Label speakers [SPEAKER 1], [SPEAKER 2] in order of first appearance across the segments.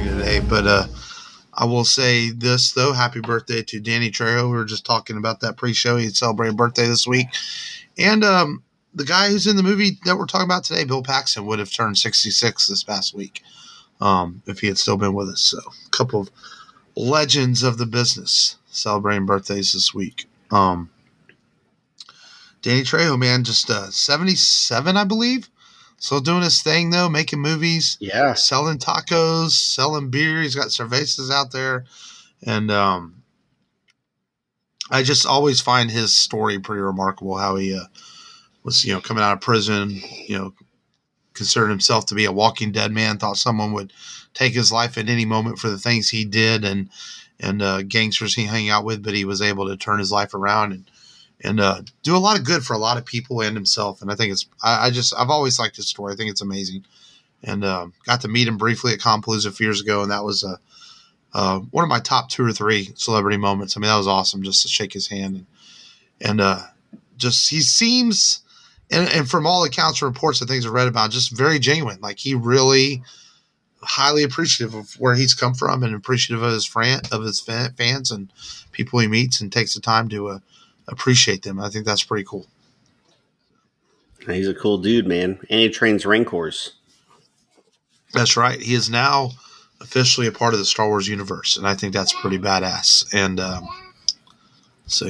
[SPEAKER 1] recording today, but I will say this, though. Happy birthday to Danny Trejo. We were just talking about that pre-show. He celebrated birthday this week. And the guy who's in the movie that we're talking about today, Bill Paxton, would have turned 66 this past week if he had still been with us. So a couple of legends of the business celebrating birthdays this week. Danny Trejo, man, just 77, I believe. Still doing his thing, though, making movies.
[SPEAKER 2] Yeah.
[SPEAKER 1] Selling tacos, selling beer. He's got cervezas out there. And I just always find his story pretty remarkable, how he was, coming out of prison, considered himself to be a walking dead man, thought someone would take his life at any moment for the things he did and gangsters he hung out with, but he was able to turn his life around and do a lot of good for a lot of people and himself. And I think I've always liked his story. I think it's amazing. And got to meet him briefly at Compalooza a few years ago, and that was one of my top 2 or 3 celebrity moments. I mean, that was awesome just to shake his hand. And just he seems, and from all accounts and reports and things I read about, just very genuine. Like, he really highly appreciative of where he's come from and appreciative of his fans and people he meets, and takes the time to appreciate them. I think that's pretty cool.
[SPEAKER 2] He's a cool dude, man. And he trains Rancors.
[SPEAKER 1] That's right. He is now officially a part of the Star Wars universe, and I think that's pretty badass. And so,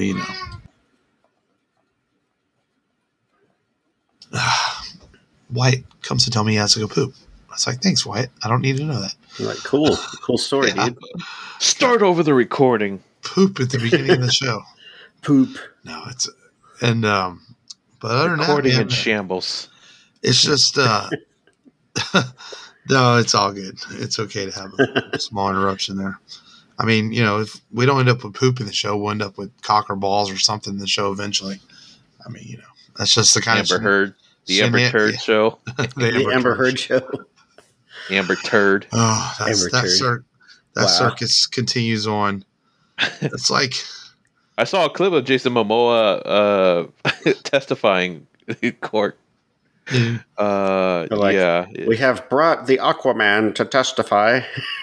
[SPEAKER 1] Wyatt comes to tell me he has to go poop. I was like, thanks, Wyatt. I don't need to know that.
[SPEAKER 2] I'm like, cool story, yeah. Dude.
[SPEAKER 3] Start over the recording.
[SPEAKER 1] Poop at the beginning of the show.
[SPEAKER 2] Poop.
[SPEAKER 1] No, it's and but other than that,
[SPEAKER 3] recording in shambles.
[SPEAKER 1] It's just no, it's all good. It's okay to have a small interruption there. I mean, if we don't end up with poop in the show, we'll end up with cock or balls or something in the show eventually. I mean, that's just the kind
[SPEAKER 3] Amber Heard, the Amber Turd show.
[SPEAKER 2] The Amber Heard show.
[SPEAKER 3] Amber Turd.
[SPEAKER 1] Oh, that circus continues on. It's like,
[SPEAKER 3] I saw a clip of Jason Momoa testifying in court.
[SPEAKER 2] Yeah. We have brought the Aquaman to testify.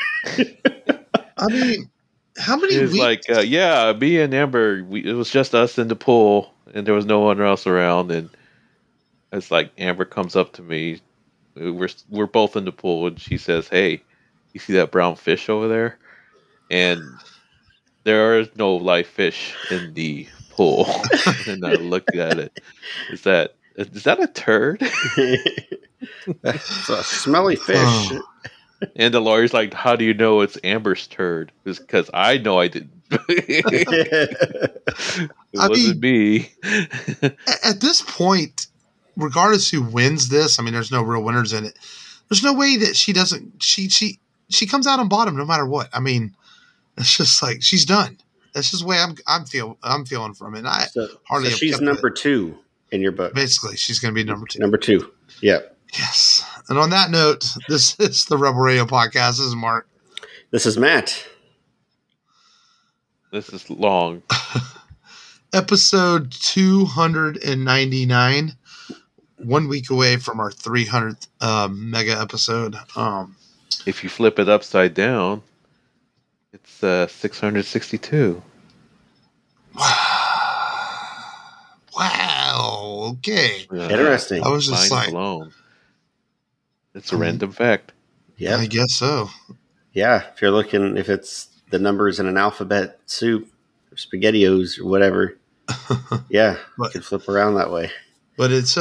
[SPEAKER 1] I mean, how many weeks?
[SPEAKER 3] Like, me and Amber, it was just us in the pool, and there was no one else around. And it's like, Amber comes up to me. We're both in the pool, and she says, "Hey, you see that brown fish over there?" And there are no live fish in the pool. And I looked at it. Is that a turd?
[SPEAKER 2] It's a smelly fish. Oh.
[SPEAKER 3] And the lawyer's like, "How do you know it's Amber's turd?" Because I know I didn't. It wasn't me.
[SPEAKER 1] At this point, regardless who wins this, I mean, there's no real winners in it. There's no way that she doesn't. She comes out on bottom no matter what. I mean, it's just like she's done. That's just the way I'm feeling from it. And
[SPEAKER 2] she's number 2 in your book.
[SPEAKER 1] Basically, she's going to be number 2.
[SPEAKER 2] Number 2. Yeah.
[SPEAKER 1] Yes. And on that note, this is the Rebel Radio Podcast. This is Mark.
[SPEAKER 2] This is Matt.
[SPEAKER 3] This is long.
[SPEAKER 1] Episode 299. 1 week away from our 300th mega episode.
[SPEAKER 3] If you flip it upside down, it's 662.
[SPEAKER 1] Wow. Okay.
[SPEAKER 2] Interesting.
[SPEAKER 1] I was just like,
[SPEAKER 3] blown. It's a random fact.
[SPEAKER 1] Yeah, I guess so.
[SPEAKER 2] Yeah, if it's the numbers in an alphabet soup or SpaghettiOs or whatever, yeah, you can flip around that way.
[SPEAKER 1] But it's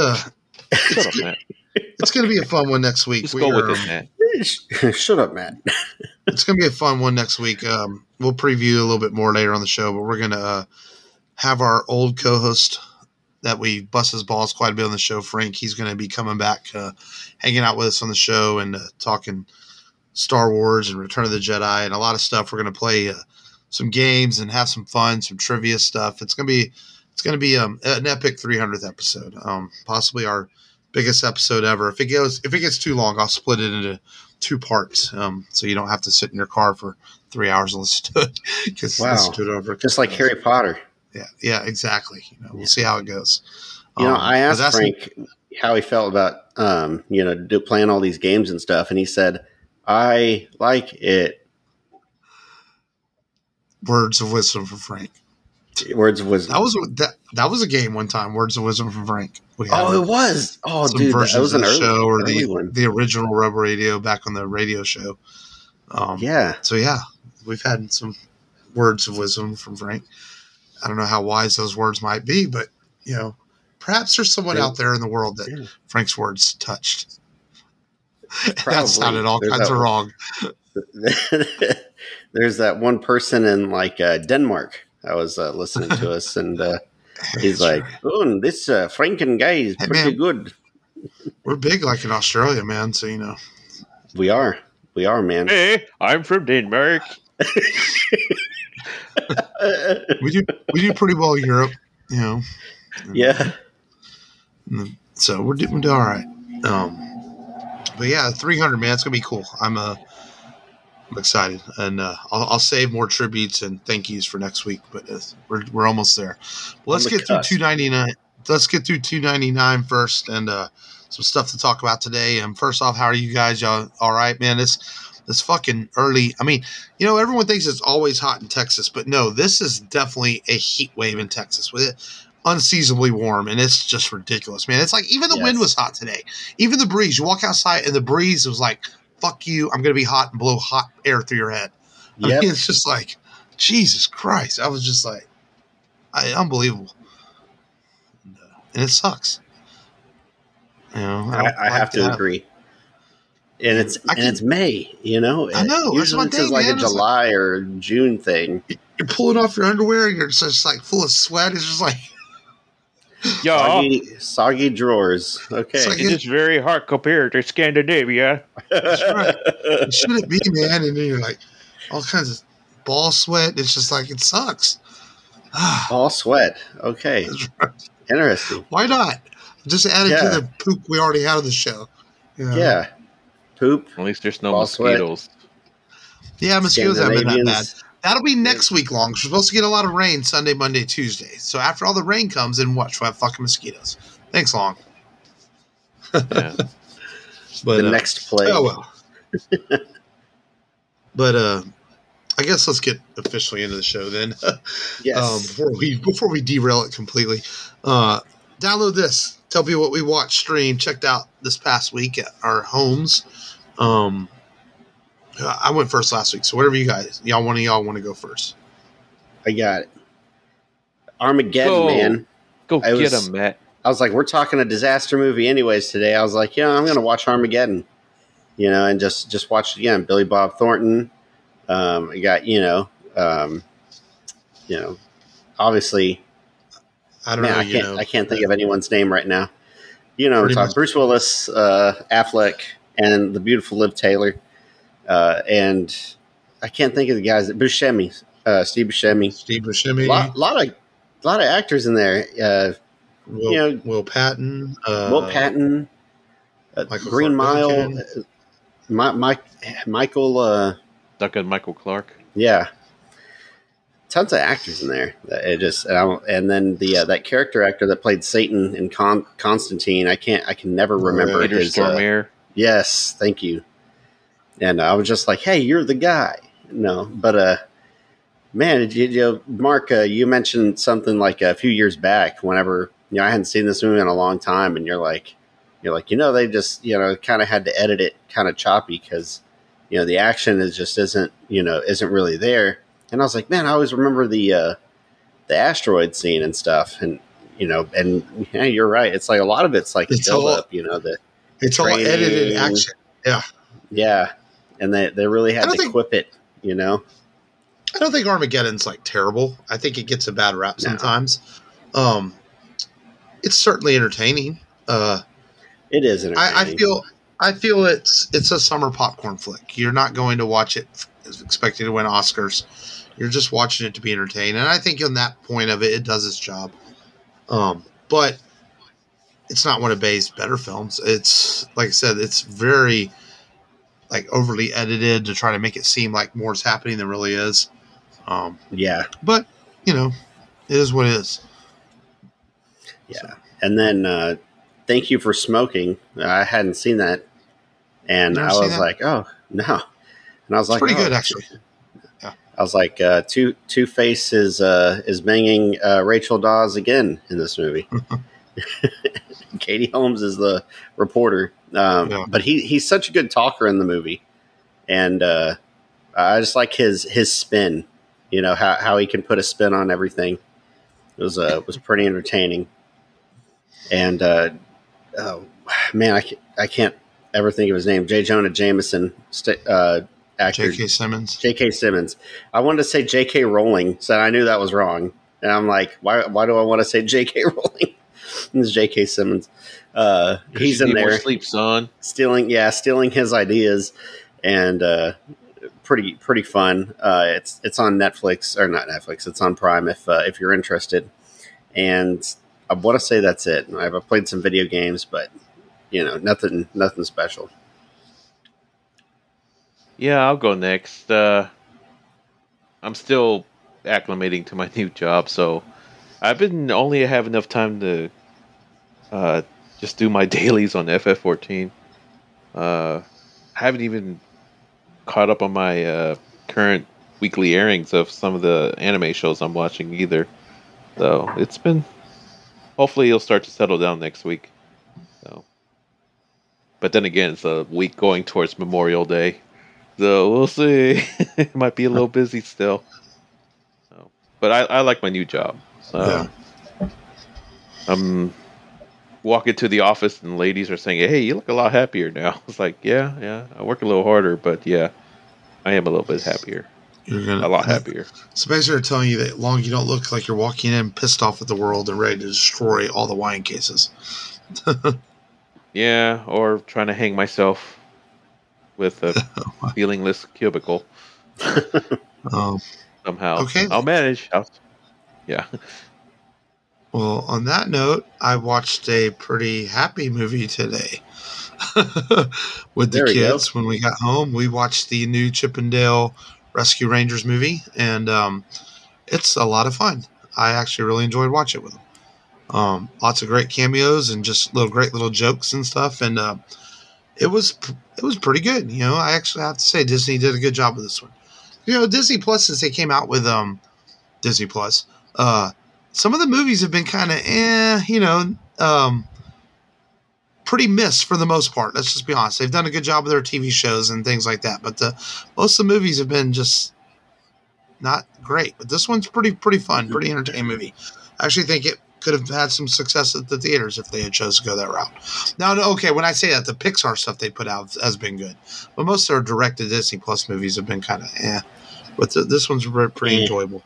[SPEAKER 1] it's going to be a fun one next week.
[SPEAKER 3] Just go with it, Matt.
[SPEAKER 2] Shut up, Matt.
[SPEAKER 1] It's going to be a fun one next week. We'll preview a little bit more later on the show, but we're going to have our old co-host that we bust his balls quite a bit on the show, Frank. He's going to be coming back, hanging out with us on the show and talking Star Wars and Return of the Jedi and a lot of stuff. We're going to play some games and have some fun, some trivia stuff. It's going to be an epic 300th episode, possibly our biggest episode ever. If it gets too long, I'll split it into 2 parts, so you don't have to sit in your car for 3 hours and listen to it.
[SPEAKER 2] Wow, just like Harry Potter.
[SPEAKER 1] Yeah, exactly. We'll see how it goes.
[SPEAKER 2] I asked Frank how he felt about playing all these games and stuff, and he said, I like it.
[SPEAKER 1] Words of wisdom from Frank.
[SPEAKER 2] Words of wisdom.
[SPEAKER 1] That was a game one time. Words of wisdom from Frank.
[SPEAKER 2] It was. Oh,
[SPEAKER 1] some
[SPEAKER 2] dude,
[SPEAKER 1] versions
[SPEAKER 2] that was
[SPEAKER 1] of
[SPEAKER 2] an
[SPEAKER 1] the show or
[SPEAKER 2] early one.
[SPEAKER 1] the original Rubber Radio back on the radio show.
[SPEAKER 2] Yeah.
[SPEAKER 1] So yeah, we've had some words of wisdom from Frank. I don't know how wise those words might be, but perhaps there's someone out there in the world that Frank's words touched. That sounded all kinds of wrong.
[SPEAKER 2] There's that one person in Denmark that was listening to us, and he's like, "Oh, this Franken guy is pretty good."
[SPEAKER 1] We're big like in Australia, man. So
[SPEAKER 2] we are, man.
[SPEAKER 3] Hey, I'm from Denmark.
[SPEAKER 1] we do pretty well in Europe,
[SPEAKER 2] Yeah.
[SPEAKER 1] So we're doing all right. But yeah, 300, man, it's gonna be cool. I'm excited, and I'll save more tributes and thank yous for next week. But we're almost there. Let's get through 299. Let's get through 299 first, and some stuff to talk about today. And first off, how are you guys? Y'all all right, man? It's fucking early. I mean, everyone thinks it's always hot in Texas, but no, this is definitely a heat wave in Texas with it unseasonably warm, and it's just ridiculous, man. It's like even the wind was hot today. Even the breeze. You walk outside, and the breeze was like, fuck you, I'm going to be hot and blow hot air through your head. I mean, it's just like, Jesus Christ. I was just like, unbelievable. And it sucks.
[SPEAKER 2] I have to agree. And it's May,
[SPEAKER 1] I know.
[SPEAKER 2] Usually this is like a July or June thing.
[SPEAKER 1] You're pulling off your underwear and you're just like full of sweat. It's just like
[SPEAKER 2] soggy drawers. Okay.
[SPEAKER 3] It's just very hard compared to Scandinavia.
[SPEAKER 1] That's right. It shouldn't be, man. And then you're like all kinds of ball sweat. It's just like it sucks.
[SPEAKER 2] Ball sweat. Okay.
[SPEAKER 1] Right.
[SPEAKER 2] Interesting.
[SPEAKER 1] Why not? Just add it to the poop we already had on the show.
[SPEAKER 2] Yeah. Poop.
[SPEAKER 3] At least there's no mosquitoes.
[SPEAKER 2] Sweat.
[SPEAKER 1] Yeah, mosquitoes haven't been that bad. That'll be next week long. We're supposed to get a lot of rain Sunday, Monday, Tuesday. So after all the rain comes, then watch, we'll have fucking mosquitoes. Thanks, Long.
[SPEAKER 3] Yeah.
[SPEAKER 2] But the next play.
[SPEAKER 1] Oh, well. But I guess let's get officially into the show then.
[SPEAKER 2] Yes.
[SPEAKER 1] Before we derail it completely. Download this. Tell people what we watched, streamed, checked out this past week at our homes. I went first last week, so whatever y'all want to go first.
[SPEAKER 2] I got it. Armageddon, man.
[SPEAKER 3] Go get him, Matt.
[SPEAKER 2] I was like, we're talking a disaster movie anyways today. I was like, I'm going to watch Armageddon, and just watch it again. Billy Bob Thornton. I got, obviously.
[SPEAKER 1] I don't know.
[SPEAKER 2] I can't think of anyone's name right now. We're talking Bruce Willis, Affleck, and the beautiful Liv Taylor. And I can't think of the guys. Buscemi, Steve Buscemi.
[SPEAKER 1] Steve Buscemi.
[SPEAKER 2] Lot of actors in there.
[SPEAKER 1] Will Patton.
[SPEAKER 2] Green Mile. Michael.
[SPEAKER 3] Duncan Michael Clark.
[SPEAKER 2] Yeah. Tons of actors in there. And then that character actor that played Satan in Constantine. I can never remember
[SPEAKER 3] Peter
[SPEAKER 2] his.
[SPEAKER 3] Stormare.
[SPEAKER 2] Yes, thank you. And I was just like, "Hey, you're the guy." No, but man, Mark, you mentioned something like a few years back. Whenever I hadn't seen this movie in a long time, and you're like, they just kind of had to edit it kind of choppy because the action isn't really there. And I was like, man, I always remember the asteroid scene and stuff, and you're right. It's like a lot of it's like the build up,
[SPEAKER 1] it's all edited action.
[SPEAKER 2] Yeah. And they really had to equip it, I
[SPEAKER 1] don't think Armageddon's like terrible. I think it gets a bad rap sometimes. It's certainly entertaining.
[SPEAKER 2] It is entertaining.
[SPEAKER 1] I feel it's a summer popcorn flick. You're not going to watch it expecting to win Oscars. You're just watching it to be entertained. And I think on that point of it, it does its job. But it's not one of Bay's better films. It's, like I said, it's very overly edited to try to make it seem like more is happening than really is.
[SPEAKER 2] Yeah.
[SPEAKER 1] But, it is what it is.
[SPEAKER 2] Yeah. So. And then Thank You for Smoking. I hadn't seen that. And I was like, oh, No, and I was
[SPEAKER 1] It's
[SPEAKER 2] like,
[SPEAKER 1] pretty
[SPEAKER 2] oh,
[SPEAKER 1] good, actually. Yeah.
[SPEAKER 2] I was like, Two-Face is banging Rachel Dawes again in this movie. Katie Holmes is the reporter,
[SPEAKER 1] Yeah.
[SPEAKER 2] but he's such a good talker in the movie, and I just like his spin. You know how he can put a spin on everything. It was pretty entertaining, and oh man, I can't ever think of his name. J. Jonah Jameson, actor.
[SPEAKER 1] J.K. Simmons.
[SPEAKER 2] J.K. Simmons. I wanted to say J.K. Rowling, so I knew that was wrong. And I'm like, why do I want to say J.K. Rowling? It's J.K. Simmons. He's in there,
[SPEAKER 3] more sleep, son.
[SPEAKER 2] stealing his ideas, and pretty fun. It's on Netflix, or not Netflix. It's on Prime if you're interested. And I want to say that's it. I've played some video games, but nothing special.
[SPEAKER 3] Yeah, I'll go next. I'm still acclimating to my new job, so I've been only have enough time to just do my dailies on FF14. I haven't even caught up on my current weekly airings of some of the anime shows I'm watching either. So it's been. Hopefully, it'll start to settle down next week. So, but then again, it's a week going towards Memorial Day, so we'll see. It might be a little busy still. So, but I like my new job.
[SPEAKER 1] Yeah.
[SPEAKER 3] I'm walking to the office and ladies are saying, "Hey, you look a lot happier now." It's like, yeah, I work a little harder, but yeah, I am a little bit happier. A lot happier.
[SPEAKER 1] So basically, they're telling you that long you don't look like you're walking in pissed off at the world and ready to destroy all the wine cases.
[SPEAKER 3] Yeah, or trying to hang myself with a feelingless cubicle. Somehow.
[SPEAKER 1] Okay.
[SPEAKER 3] I'll manage. Yeah.
[SPEAKER 1] Well, on that note, I watched a pretty happy movie today with the kids. When we got home, we watched the new Chippendale Rescue Rangers movie, and it's a lot of fun. I actually really enjoyed watching it with them. Lots of great cameos and just great little jokes and stuff, and it was pretty good. I actually have to say Disney did a good job with this one. Disney Plus, since they came out with Disney Plus, some of the movies have been kind of pretty missed for the most part. Let's just be honest. They've done a good job with their TV shows and things like that, but most of the movies have been just not great. But this one's pretty fun, pretty entertaining movie. I actually think it could have had some success at the theaters if they had chose to go that route. Now, okay, when I say that, the Pixar stuff they put out has been good, but most of their direct to Disney Plus movies have been kind of But this one's pretty enjoyable.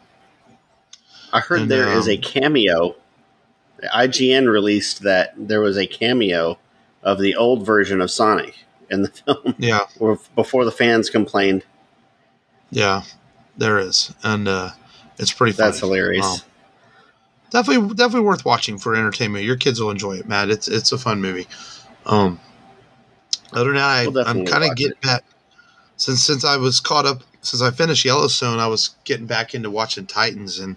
[SPEAKER 2] I heard there is a cameo. IGN released that there was a cameo of the old version of Sonic in the film.
[SPEAKER 1] Yeah.
[SPEAKER 2] Before the fans complained.
[SPEAKER 1] Yeah, there is. And it's pretty funny.
[SPEAKER 2] That's hilarious.
[SPEAKER 1] Definitely worth watching for entertainment. Your kids will enjoy it, Matt. It's a fun movie. Other than that, I'm kind of getting back. Since I was caught up, since I finished Yellowstone, I was getting back into watching Titans. And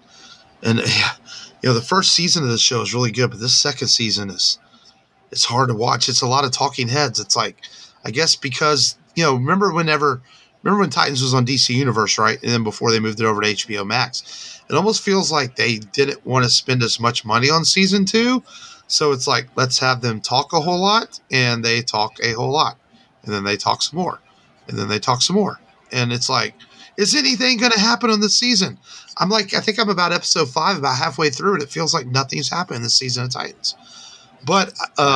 [SPEAKER 1] the first season of the show is really good, but this second season it's hard to watch. It's a lot of talking heads. It's like, I guess because, remember when Titans was on DC Universe, right? And then before they moved it over to HBO Max, it almost feels like they didn't want to spend as much money on season 2. So it's like, let's have them talk a whole lot, and they talk a whole lot. And then they talk some more. And then they talk some more. And it's like, is anything going to happen on this season? I think I'm about episode 5, about halfway through, and it feels like nothing's happened this season of Titans. But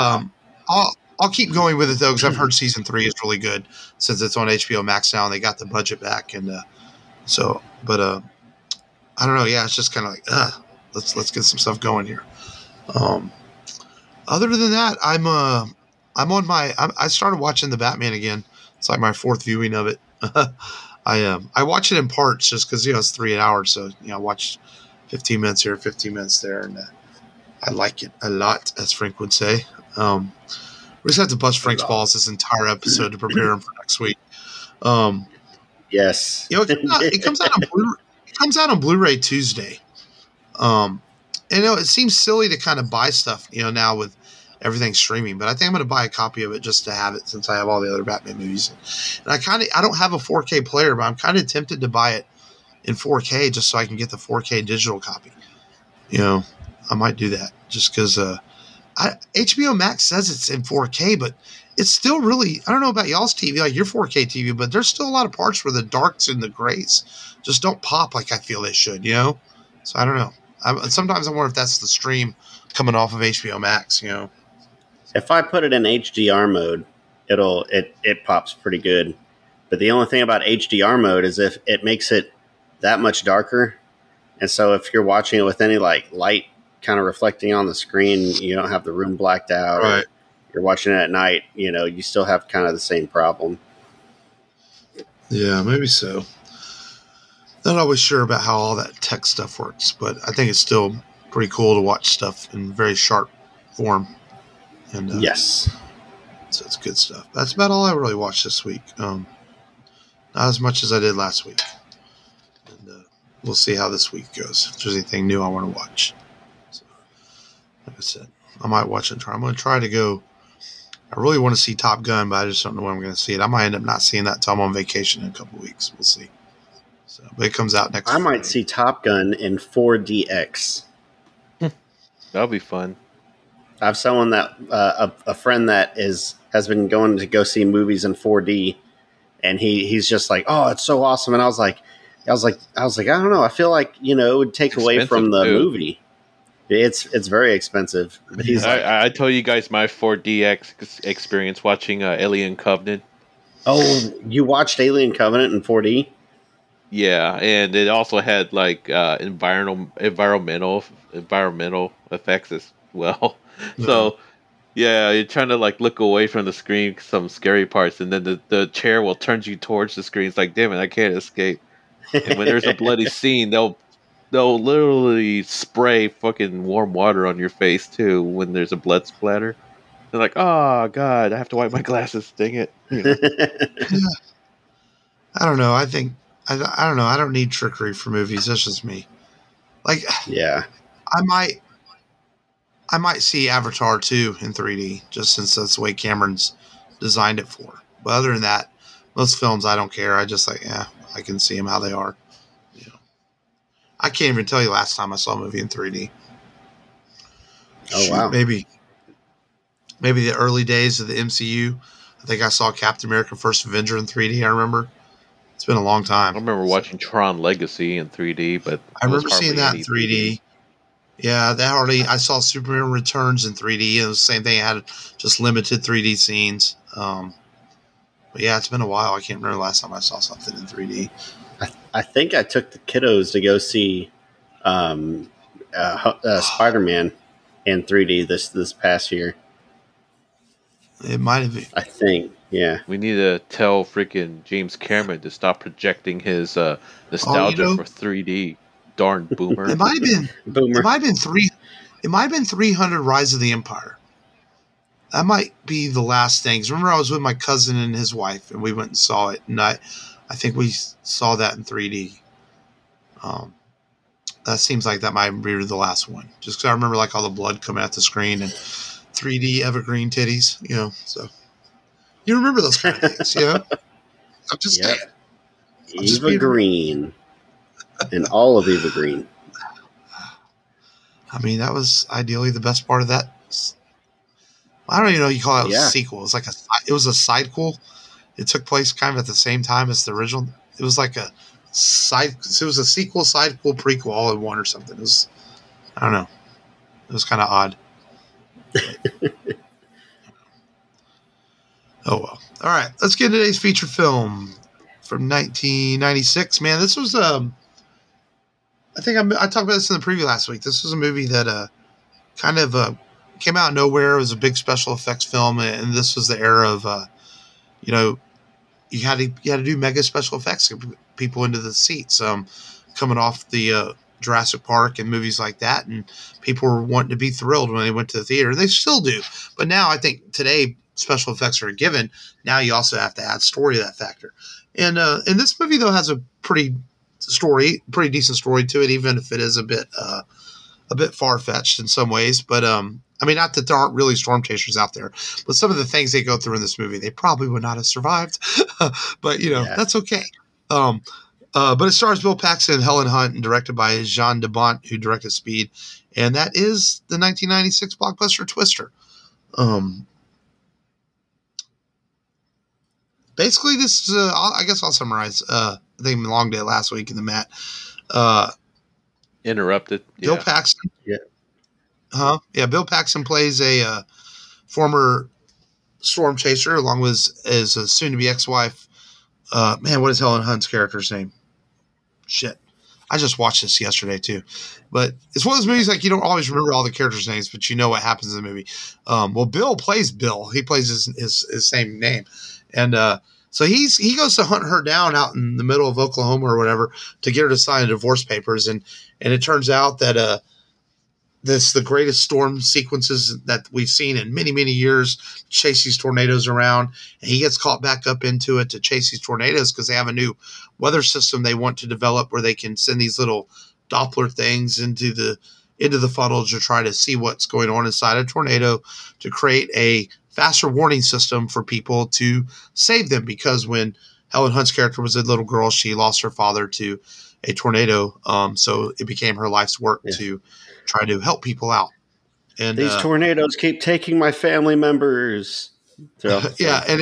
[SPEAKER 1] I'll keep going with it, though, because I've heard season 3 is really good since it's on HBO Max now and they got the budget back. And I don't know. Yeah, it's just kind of like, let's get some stuff going here. Other than that, I started watching the Batman again. It's like my 4th viewing of it. I watch it in parts just because it's 3 hours, so I watch 15 minutes here, 15 minutes there, and I like it a lot, as Frank would say. We just have to bust Frank's balls this entire episode to prepare him for next week.
[SPEAKER 2] Yes,
[SPEAKER 1] it comes out on Blu-ray Tuesday. And it seems silly to kind of buy stuff now with everything's streaming. But I think I'm going to buy a copy of it just to have it since I have all the other Batman movies. And I don't have a 4K player, but I'm kind of tempted to buy it in 4K just so I can get the 4K digital copy. I might do that just because HBO Max says it's in 4K, but it's still really, I don't know about y'all's TV, like your 4K TV, but there's still a lot of parts where the darks and the grays just don't pop like I feel they should, So I don't know. Sometimes I wonder if that's the stream coming off of HBO Max,
[SPEAKER 2] If I put it in HDR mode, it pops pretty good. But the only thing about HDR mode is if it makes it that much darker. And so if you're watching it with any like light kind of reflecting on the screen, you don't have the room blacked out.
[SPEAKER 1] Right.
[SPEAKER 2] You're watching it at night, you still have kind of the same problem.
[SPEAKER 1] Yeah, maybe so. Not always sure about how all that tech stuff works, but I think it's still pretty cool to watch stuff in very sharp form. And
[SPEAKER 2] yes.
[SPEAKER 1] So it's good stuff. That's about all I really watched this week. Not as much as I did last week. And we'll see how this week goes. If there's anything new I want to watch. So, like I said, I might watch it. I'm going to try to go. I really want to see Top Gun, but I just don't know when I'm going to see it. I might end up not seeing that until I'm on vacation in a couple weeks. We'll see. So, but it comes out next.
[SPEAKER 2] I might see Top Gun in 4DX.
[SPEAKER 3] That'll be fun.
[SPEAKER 2] I have someone that a friend that has been going to go see movies in 4D, and he's just like, oh, it's so awesome. And I was like, I don't know. I feel like it would take away from the movie. It's very expensive. But he's
[SPEAKER 3] I told you guys my 4DX experience watching Alien Covenant.
[SPEAKER 2] Oh, you watched Alien Covenant in 4D?
[SPEAKER 3] Yeah, and it also had like environmental effects as well.
[SPEAKER 1] Yeah.
[SPEAKER 3] So yeah, you're trying to like look away from the screen, some scary parts, and then the chair will turn you towards the screen. It's like, damn it, I can't escape. And when there's a bloody scene, they'll literally spray fucking warm water on your face too when there's a blood splatter. They're like, oh god, I have to wipe my glasses. Dang it.
[SPEAKER 1] Yeah. I don't know. I think I don't know. I don't need trickery for movies. That's just me. Like,
[SPEAKER 2] yeah,
[SPEAKER 1] I might see Avatar 2 in 3D just since that's the way Cameron's designed it for. But other than that, most films I don't care. I just like, I can see them how they are. I can't even tell you last time I saw a movie in 3D.
[SPEAKER 2] Oh, wow.
[SPEAKER 1] Maybe the early days of the MCU. I think I saw Captain America: First Avenger in 3D. I remember. It's been a long time.
[SPEAKER 3] I remember watching Tron Legacy in 3D, but
[SPEAKER 1] I remember seeing that in 3D. Yeah, I saw Superman Returns in 3D. It was the same thing. It had just limited 3D scenes. But yeah, it's been a while. I can't remember the last time I saw something in 3D.
[SPEAKER 2] I think I took the kiddos to go see Spider-Man in 3D this past year.
[SPEAKER 1] It might have been.
[SPEAKER 2] I think, yeah.
[SPEAKER 3] We need to tell freaking James Cameron to stop projecting his nostalgia for 3D. Darn boomer.
[SPEAKER 1] It might have been
[SPEAKER 2] Boomer.
[SPEAKER 1] It might have been 300 Rise of the Empire. That might be the last thing. 'Cause remember, I was with my cousin and his wife, and we went and saw it. And I think we saw that in 3D. That seems like that might be the last one. Just because I remember like all the blood coming out the screen and 3D evergreen titties. So you remember those kind of things, I'm just saying.
[SPEAKER 2] Eva Green. And all of Eva Green.
[SPEAKER 1] I mean, that was ideally the best part of that. I don't even know you call it a sequel. It's like it was a sidequel. It took place kind of at the same time as the original. It was like it was a sequel, sidequel, prequel, all in one or something. It was, I don't know. It was kind of odd. Oh well. All right, let's get into today's feature film from 1996. Man, this was I think I talked about this in the preview last week. This was a movie that kind of came out of nowhere. It was a big special effects film, and this was the era of you had to do mega special effects to get people into the seats. Coming off the Jurassic Park and movies like that, and people were wanting to be thrilled when they went to the theater. They still do, but now I think today special effects are a given. Now you also have to add story to that factor. And this movie though has a pretty decent story to it, even if it is a bit far fetched in some ways. But I mean, not that there aren't really storm chasers out there, but some of the things they go through in this movie, they probably would not have survived. But, that's okay. But it stars Bill Paxton and Helen Hunt and directed by Jean de Bont, who directed Speed. And that is the 1996 blockbuster Twister. Basically, this is, I guess I'll summarize. I think Long did last week in the Matt.
[SPEAKER 3] Interrupted.
[SPEAKER 1] Bill Paxton.
[SPEAKER 2] Yeah.
[SPEAKER 1] Yeah, Bill Paxton plays a former storm chaser along with his soon-to-be ex-wife. What is Helen Hunt's character's name? Shit. I just watched this yesterday, too. But it's one of those movies like you don't always remember all the characters' names, but you know what happens in the movie. Bill plays Bill. He plays his same name. And so he goes to hunt her down out in the middle of Oklahoma or whatever to get her to sign divorce papers. And it turns out that this the greatest storm sequences that we've seen in many, many years, chase these tornadoes around. And he gets caught back up into it to chase these tornadoes because they have a new weather system they want to develop where they can send these little Doppler things into the funnel to try to see what's going on inside a tornado to create a faster warning system for people to save them. Because when Helen Hunt's character was a little girl, she lost her father to a tornado. So it became her life's work to try to help people out. And
[SPEAKER 2] these tornadoes keep taking my family members.
[SPEAKER 1] Yeah, and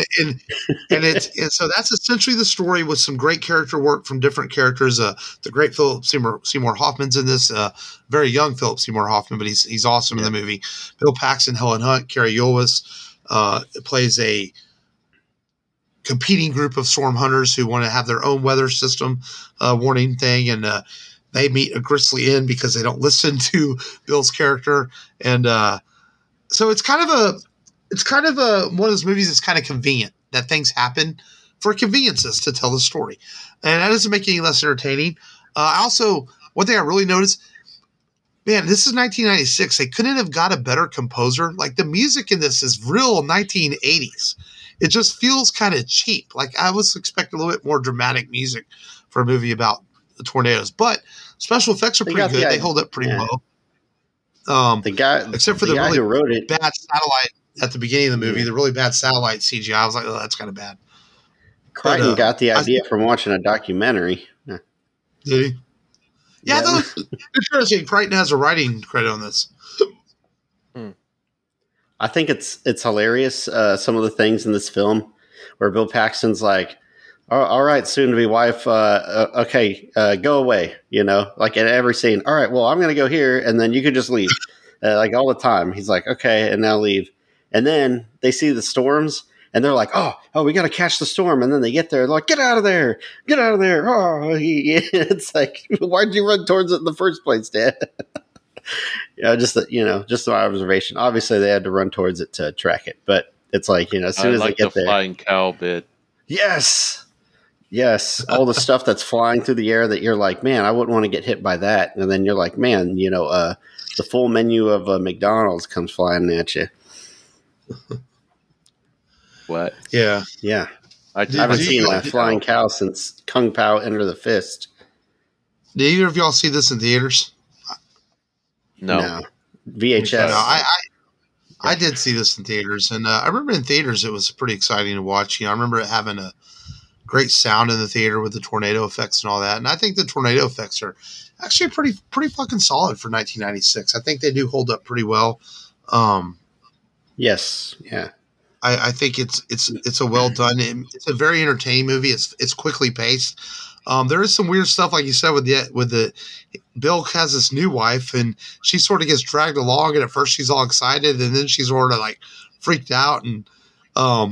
[SPEAKER 1] so that's essentially the story with some great character work from different characters. The great Philip Seymour Hoffman's in this, very young Philip Seymour Hoffman, but he's awesome in the movie. Bill Paxton, Helen Hunt, Carrie Ulwis plays a competing group of storm hunters who want to have their own weather system warning thing, and they meet a grisly end because they don't listen to Bill's character, and so it's kind of one of those movies that's kind of convenient that things happen for conveniences to tell the story. And that doesn't make it any less entertaining. One thing I really noticed, man, this is 1996. They couldn't have got a better composer. Like the music in this is real 1980s. It just feels kind of cheap. Like I was expecting a little bit more dramatic music for a movie about the tornadoes, but special effects are pretty good. They hold up pretty well. Except for the really
[SPEAKER 2] who wrote it,
[SPEAKER 1] bad satellite at the beginning of the movie, the really bad satellite CGI. I was like, oh, that's kind of bad.
[SPEAKER 2] Crichton got the idea from watching a documentary.
[SPEAKER 1] Did he? Yeah, interesting. Crichton has a writing credit on this.
[SPEAKER 2] I think it's hilarious. Some of the things in this film where Bill Paxton's like, all right, soon to be wife. Okay, go away. Like at every scene. All right, well, I'm going to go here and then you could just leave. Like all the time. He's like, okay, and now leave. And then they see the storms and they're like, oh, we got to catch the storm. And then they get there, they're like, get out of there. Oh, it's like, why'd you run towards it in the first place, Dad? Just my observation. Obviously, they had to run towards it to track it, but it's like, as soon as they get there,
[SPEAKER 3] flying cow bit.
[SPEAKER 2] Yes, all the stuff that's flying through the air that you're like, man, I wouldn't want to get hit by that. And then you're like, man, the full menu of McDonald's comes flying at you.
[SPEAKER 3] What?
[SPEAKER 1] Yeah.
[SPEAKER 2] I haven't seen a flying cow since Kung Pao Enter the Fist.
[SPEAKER 1] Did either of y'all see this in theaters?
[SPEAKER 3] No.
[SPEAKER 2] VHS.
[SPEAKER 1] No, I did see this in theaters, and I remember in theaters it was pretty exciting to watch. I remember it having a great sound in the theater with the tornado effects and all that. And I think the tornado effects are actually pretty fucking solid for 1996. I think they do hold up pretty well.
[SPEAKER 2] Yes. Yeah.
[SPEAKER 1] I think it's a well done. It's a very entertaining movie. It's quickly paced. There is some weird stuff, like you said, with the Bill has this new wife, and she sort of gets dragged along. And at first, she's all excited, and then she's sort of like freaked out. And all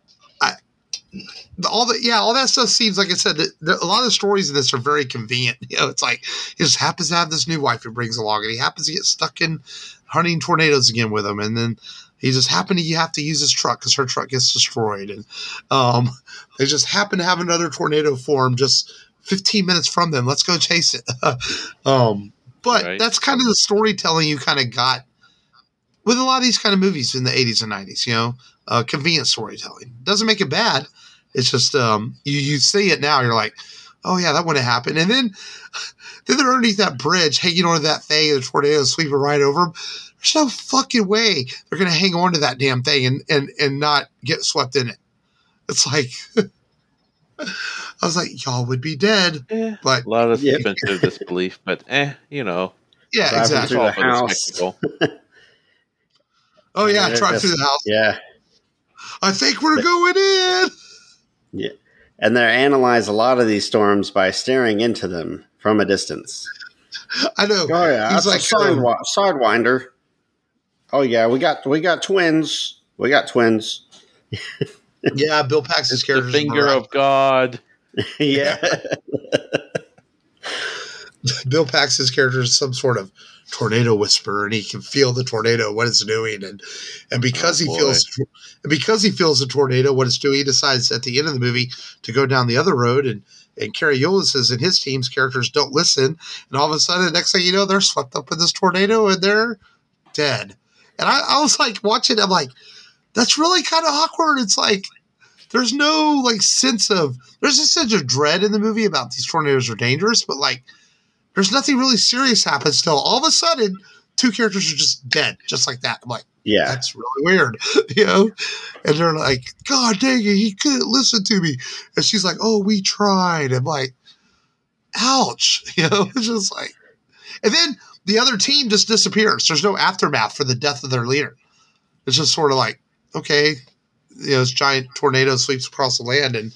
[SPEAKER 1] that stuff seems, like I said, a lot of the stories in this are very convenient. It's like he just happens to have this new wife he brings along, and he happens to get stuck in hunting tornadoes again with him, and then he just happened to have to use his truck because her truck gets destroyed, and they just happen to have another tornado form just 15 minutes from them. Let's go chase it. But that's kind of the storytelling you kind of got with a lot of these kind of movies in the 80s and 90s. Convenient storytelling doesn't make it bad. It's just you see it now, you're like, oh yeah, that wouldn't happen. And then they're underneath that bridge, hanging onto that thing, and the tornado sweeping right over them. there's no fucking way they're going to hang on to that damn thing and not get swept in it. It's like, I was like, y'all would be dead. But
[SPEAKER 3] a lot of
[SPEAKER 2] Yeah.
[SPEAKER 3] suspension of disbelief, but you know,
[SPEAKER 1] yeah,
[SPEAKER 2] Driving
[SPEAKER 1] exactly.
[SPEAKER 3] it's
[SPEAKER 2] through
[SPEAKER 3] all
[SPEAKER 2] the
[SPEAKER 3] for the
[SPEAKER 2] house.
[SPEAKER 3] spectacle.
[SPEAKER 1] Oh yeah,
[SPEAKER 2] And it
[SPEAKER 1] drive
[SPEAKER 2] just-
[SPEAKER 1] through the house.
[SPEAKER 2] Yeah.
[SPEAKER 1] I think we're going in.
[SPEAKER 2] Yeah. And they analyze a lot of these storms by staring into them from a distance.
[SPEAKER 1] I know.
[SPEAKER 2] Oh yeah,
[SPEAKER 1] He's
[SPEAKER 2] that's
[SPEAKER 1] like,
[SPEAKER 2] a sidewinder. Oh yeah, we got twins. We got twins.
[SPEAKER 1] yeah, Bill Paxton's
[SPEAKER 3] It's the
[SPEAKER 1] character.
[SPEAKER 3] finger of God.
[SPEAKER 2] Yeah.
[SPEAKER 1] Bill Paxton's character is some sort of tornado whisperer, and he can feel the tornado, what it's doing, and because
[SPEAKER 3] Oh,
[SPEAKER 1] he
[SPEAKER 3] boy.
[SPEAKER 1] feels the tornado, what it's doing, he decides at the end of the movie to go down the other road, and Coriolis and his team's characters don't listen, and all of a sudden, the next thing you know, they're swept up in this tornado and they're dead. And I was like watching, I'm like, that's really kind of awkward. It's like there's no like there's a sense of dread in the movie about these tornadoes are dangerous, but like there's nothing really serious happens till all of a sudden two characters are just dead, just like that. I'm like,
[SPEAKER 2] Yeah.
[SPEAKER 1] that's really weird, you know? And they're like, God dang it, he couldn't listen to me. And she's like, oh, we tried. I'm like, ouch, you know? It's just like, and then the other team just disappears. There's no aftermath for the death of their leader. It's just sort of like, okay, you know, this giant tornado sweeps across the land, and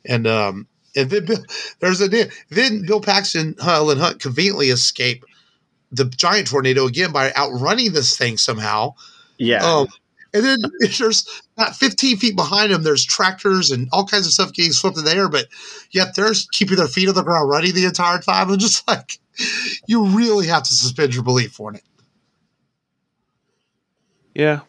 [SPEAKER 1] then Bill Paxton, Helen Hunt conveniently escape the giant tornado again by outrunning this thing somehow.
[SPEAKER 2] Yeah.
[SPEAKER 1] And then there's not 15 feet behind them, there's tractors and all kinds of stuff getting swept in the air, but yet they're keeping their feet on the ground running the entire time. I'm just like, you really have to suspend your belief on it.
[SPEAKER 3] Yeah.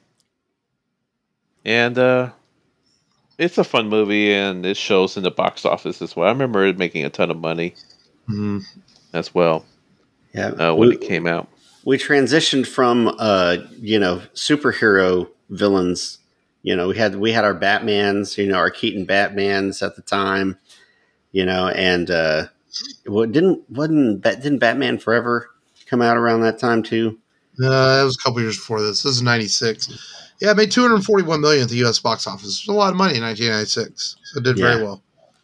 [SPEAKER 3] And it's a fun movie, and it shows in the box office as well. I remember it making a ton of money as well
[SPEAKER 2] Yeah.
[SPEAKER 3] when it came out.
[SPEAKER 2] We transitioned from superhero villains. You know, we had our Batmans, you know, our Keaton Batmans at the time, you know, and didn't Batman Forever come out around that time too?
[SPEAKER 1] It was a couple years before this. This is 96. Yeah, it made $241 million at the U.S. box office. It was a lot of money in 1996, so it did very well.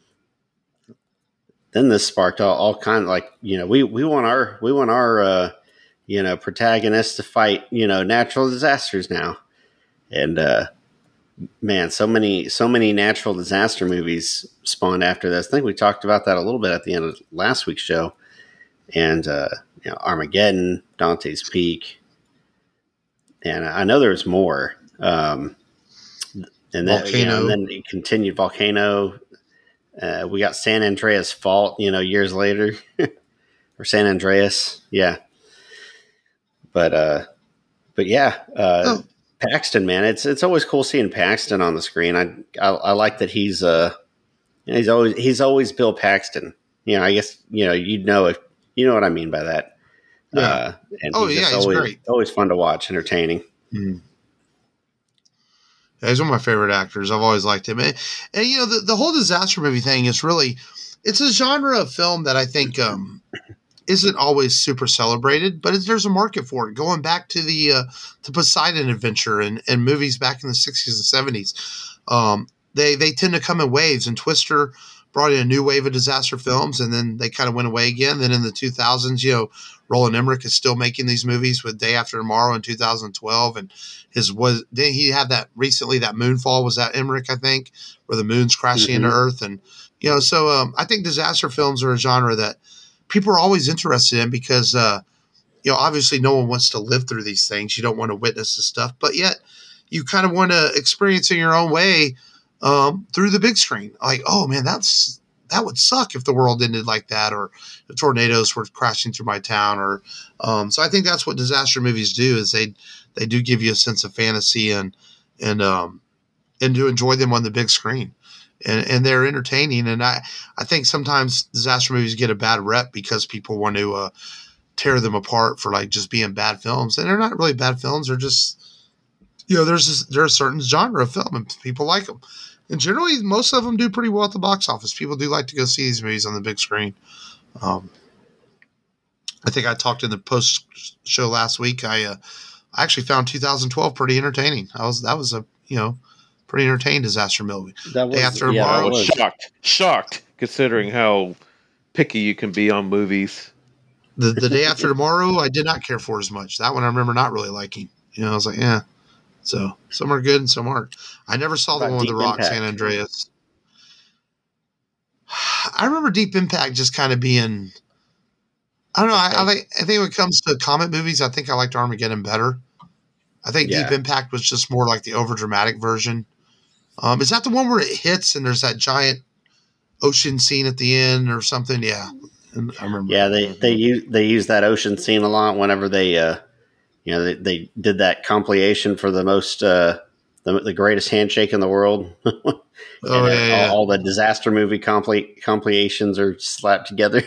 [SPEAKER 2] Then this sparked all kind of like, you know, we want our protagonists to fight, you know, natural disasters now, and man, so many natural disaster movies spawned after this. I think we talked about that a little bit at the end of last week's show, and Armageddon, Dante's Peak. And I know there was more. And then, and then it continued. Volcano. We got San Andreas Fault, you know, years later, or San Andreas. Yeah. But yeah, Paxton, man, it's always cool seeing Paxton on the screen. I like that he's always Bill Paxton. You know, I guess, you know what I mean by that.
[SPEAKER 1] Yeah.
[SPEAKER 2] And
[SPEAKER 1] he's
[SPEAKER 2] always
[SPEAKER 1] great.
[SPEAKER 2] Always fun to watch, entertaining.
[SPEAKER 1] Mm. Yeah, he's one of my favorite actors. I've always liked him. And you know, the whole disaster movie thing is really, it's a genre of film that I think isn't always super celebrated, but there's a market for it. Going back to the Poseidon Adventure and movies back in the 60s and 70s, they tend to come in waves, and Twister brought in a new wave of disaster films, and then they kind of went away again. Then in the 2000s, you know, Roland Emmerich is still making these movies with Day After Tomorrow in 2012, and then he had that recently, that Moonfall, was that Emmerich, I think, where the moon's crashing into Earth, and you know, so I think disaster films are a genre that people are always interested in because you know, obviously no one wants to live through these things. You don't want to witness this stuff, but yet you kind of want to experience in your own way through the big screen. Like, oh man, that would suck if the world ended like that, or the tornadoes were crashing through my town, or so I think that's what disaster movies do, is they do give you a sense of fantasy and to enjoy them on the big screen, and they're entertaining. And I think sometimes disaster movies get a bad rep because people want to tear them apart for like just being bad films, and they're not really bad films. They're just, you know, there's a certain genre of film and people like them. And generally, most of them do pretty well at the box office. People do like to go see these movies on the big screen. I think I talked in the post show last week. I I actually found 2012 pretty entertaining. That was a pretty entertaining disaster movie.
[SPEAKER 2] That
[SPEAKER 1] Day
[SPEAKER 2] was
[SPEAKER 1] After
[SPEAKER 2] yeah,
[SPEAKER 3] I
[SPEAKER 2] that
[SPEAKER 1] Tomorrow.
[SPEAKER 3] was
[SPEAKER 2] was.
[SPEAKER 3] shocked considering how picky you can be on movies.
[SPEAKER 1] The Day After Tomorrow, I did not care for as much. That one I remember not really liking. I was like, yeah. So some are good and some aren't. I never saw the
[SPEAKER 2] About
[SPEAKER 1] one with
[SPEAKER 2] Deep
[SPEAKER 1] The Rock,
[SPEAKER 2] Impact.
[SPEAKER 1] San Andreas. I remember Deep Impact just kind of being. I don't know. I think when it comes to comic movies, I think I liked Armageddon better. I think
[SPEAKER 2] Yeah.
[SPEAKER 1] Deep Impact was just more like the overdramatic version. Is that the one where it hits and there's that giant ocean scene at the end or something? Yeah, and I remember.
[SPEAKER 2] Yeah, they use that ocean scene a lot whenever they they did that compilation for the most the greatest handshake in the world.
[SPEAKER 1] Oh yeah.
[SPEAKER 2] All the disaster movie compilations are slapped together.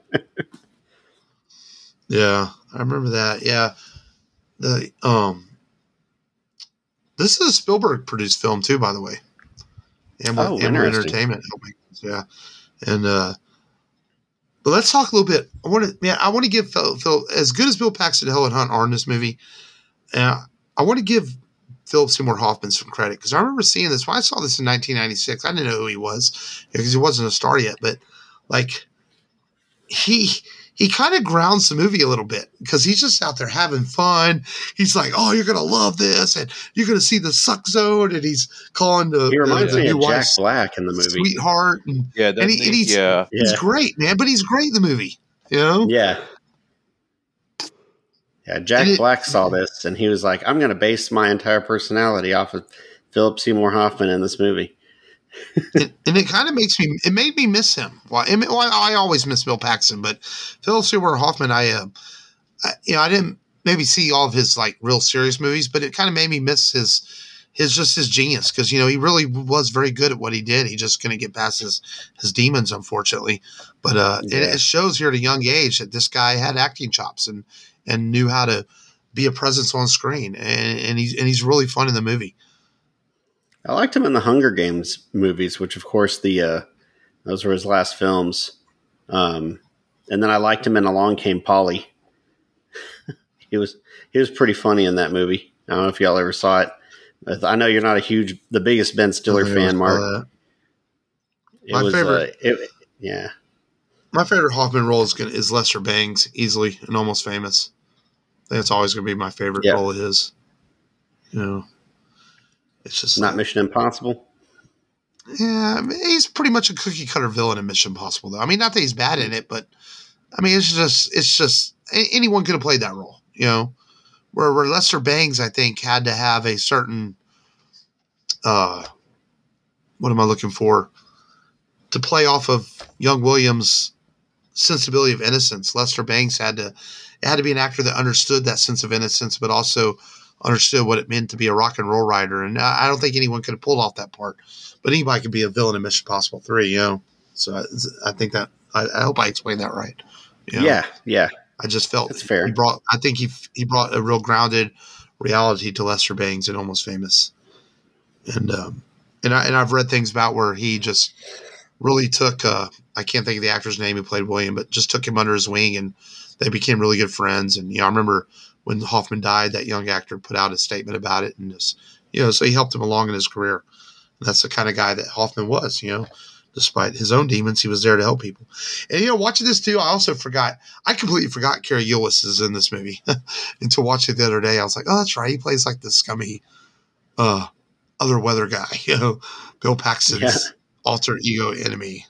[SPEAKER 1] Yeah, I remember that. Yeah, the this is a Spielberg produced film too, by the way. Amblin
[SPEAKER 2] Interesting.
[SPEAKER 1] Entertainment. Yeah, and but let's talk a little bit. I want to give Phil as good as Bill Paxton and Helen Hunt are in this movie. I want to give Philip Seymour Hoffman some credit because I remember seeing this when I saw this in 1996. I didn't know who he was because he wasn't a star yet, but like he kind of grounds the movie a little bit because he's just out there having fun. He's like, "Oh, you're gonna love this, and you're gonna see the suck zone," and he's calling
[SPEAKER 2] He reminds
[SPEAKER 1] the
[SPEAKER 2] me
[SPEAKER 1] new
[SPEAKER 2] of Jack
[SPEAKER 1] wife
[SPEAKER 2] Black in the movie.
[SPEAKER 1] sweetheart, and he's
[SPEAKER 3] Yeah.
[SPEAKER 1] great, man. But he's great in the movie,
[SPEAKER 2] Yeah. Yeah, Jack Black saw this and he was like, I'm going to base my entire personality off of Philip Seymour Hoffman in this movie.
[SPEAKER 1] and it kind of made me miss him. Well, I always miss Bill Paxton, but Philip Seymour Hoffman, I didn't maybe see all of his like real serious movies, but it kind of made me miss his genius because he really was very good at what he did. He just couldn't get past his demons, unfortunately. But it shows here at a young age that this guy had acting chops and knew how to be a presence on screen, and he's really fun in the movie.
[SPEAKER 2] I liked him in the Hunger Games movies, which of course those were his last films. And then I liked him in Along Came Polly. he was pretty funny in that movie. I don't know if y'all ever saw it. I know you're not the biggest Ben Stiller fan, Mark.
[SPEAKER 1] My favorite.
[SPEAKER 2] Yeah.
[SPEAKER 1] My favorite Hoffman role is Lester Bangs, easily, and Almost Famous. I think it's always going to be my favorite role of his. It's just
[SPEAKER 2] not Mission Impossible.
[SPEAKER 1] Yeah, he's pretty much a cookie cutter villain in Mission Impossible, though. I mean, not that he's bad in it, but I mean, it's just anyone could have played that role, Where Lester Bangs, I think, had to have a certain, what am I looking for? To play off of young Williams' sensibility of innocence, Lester Bangs had to be an actor that understood that sense of innocence, but also understood what it meant to be a rock and roll writer. And I don't think anyone could have pulled off that part, but anybody could be a villain in Mission Impossible 3, So I think that I hope I explained that right.
[SPEAKER 2] Yeah.
[SPEAKER 1] I just felt
[SPEAKER 2] that's fair.
[SPEAKER 1] He brought a real grounded reality to Lester Bangs in Almost Famous, and I've read things about where he just really took I can't think of the actor's name who played William, but just took him under his wing and they became really good friends. And I remember when Hoffman died, that young actor put out a statement about it, and just so he helped him along in his career. And that's the kind of guy that Hoffman was, despite his own demons, he was there to help people. And watching this too, I completely forgot Carrie Elwes is in this movie. And to watch it the other day, I was like, oh, that's right, he plays like the scummy other weather guy, Bill Paxton's alter ego enemy.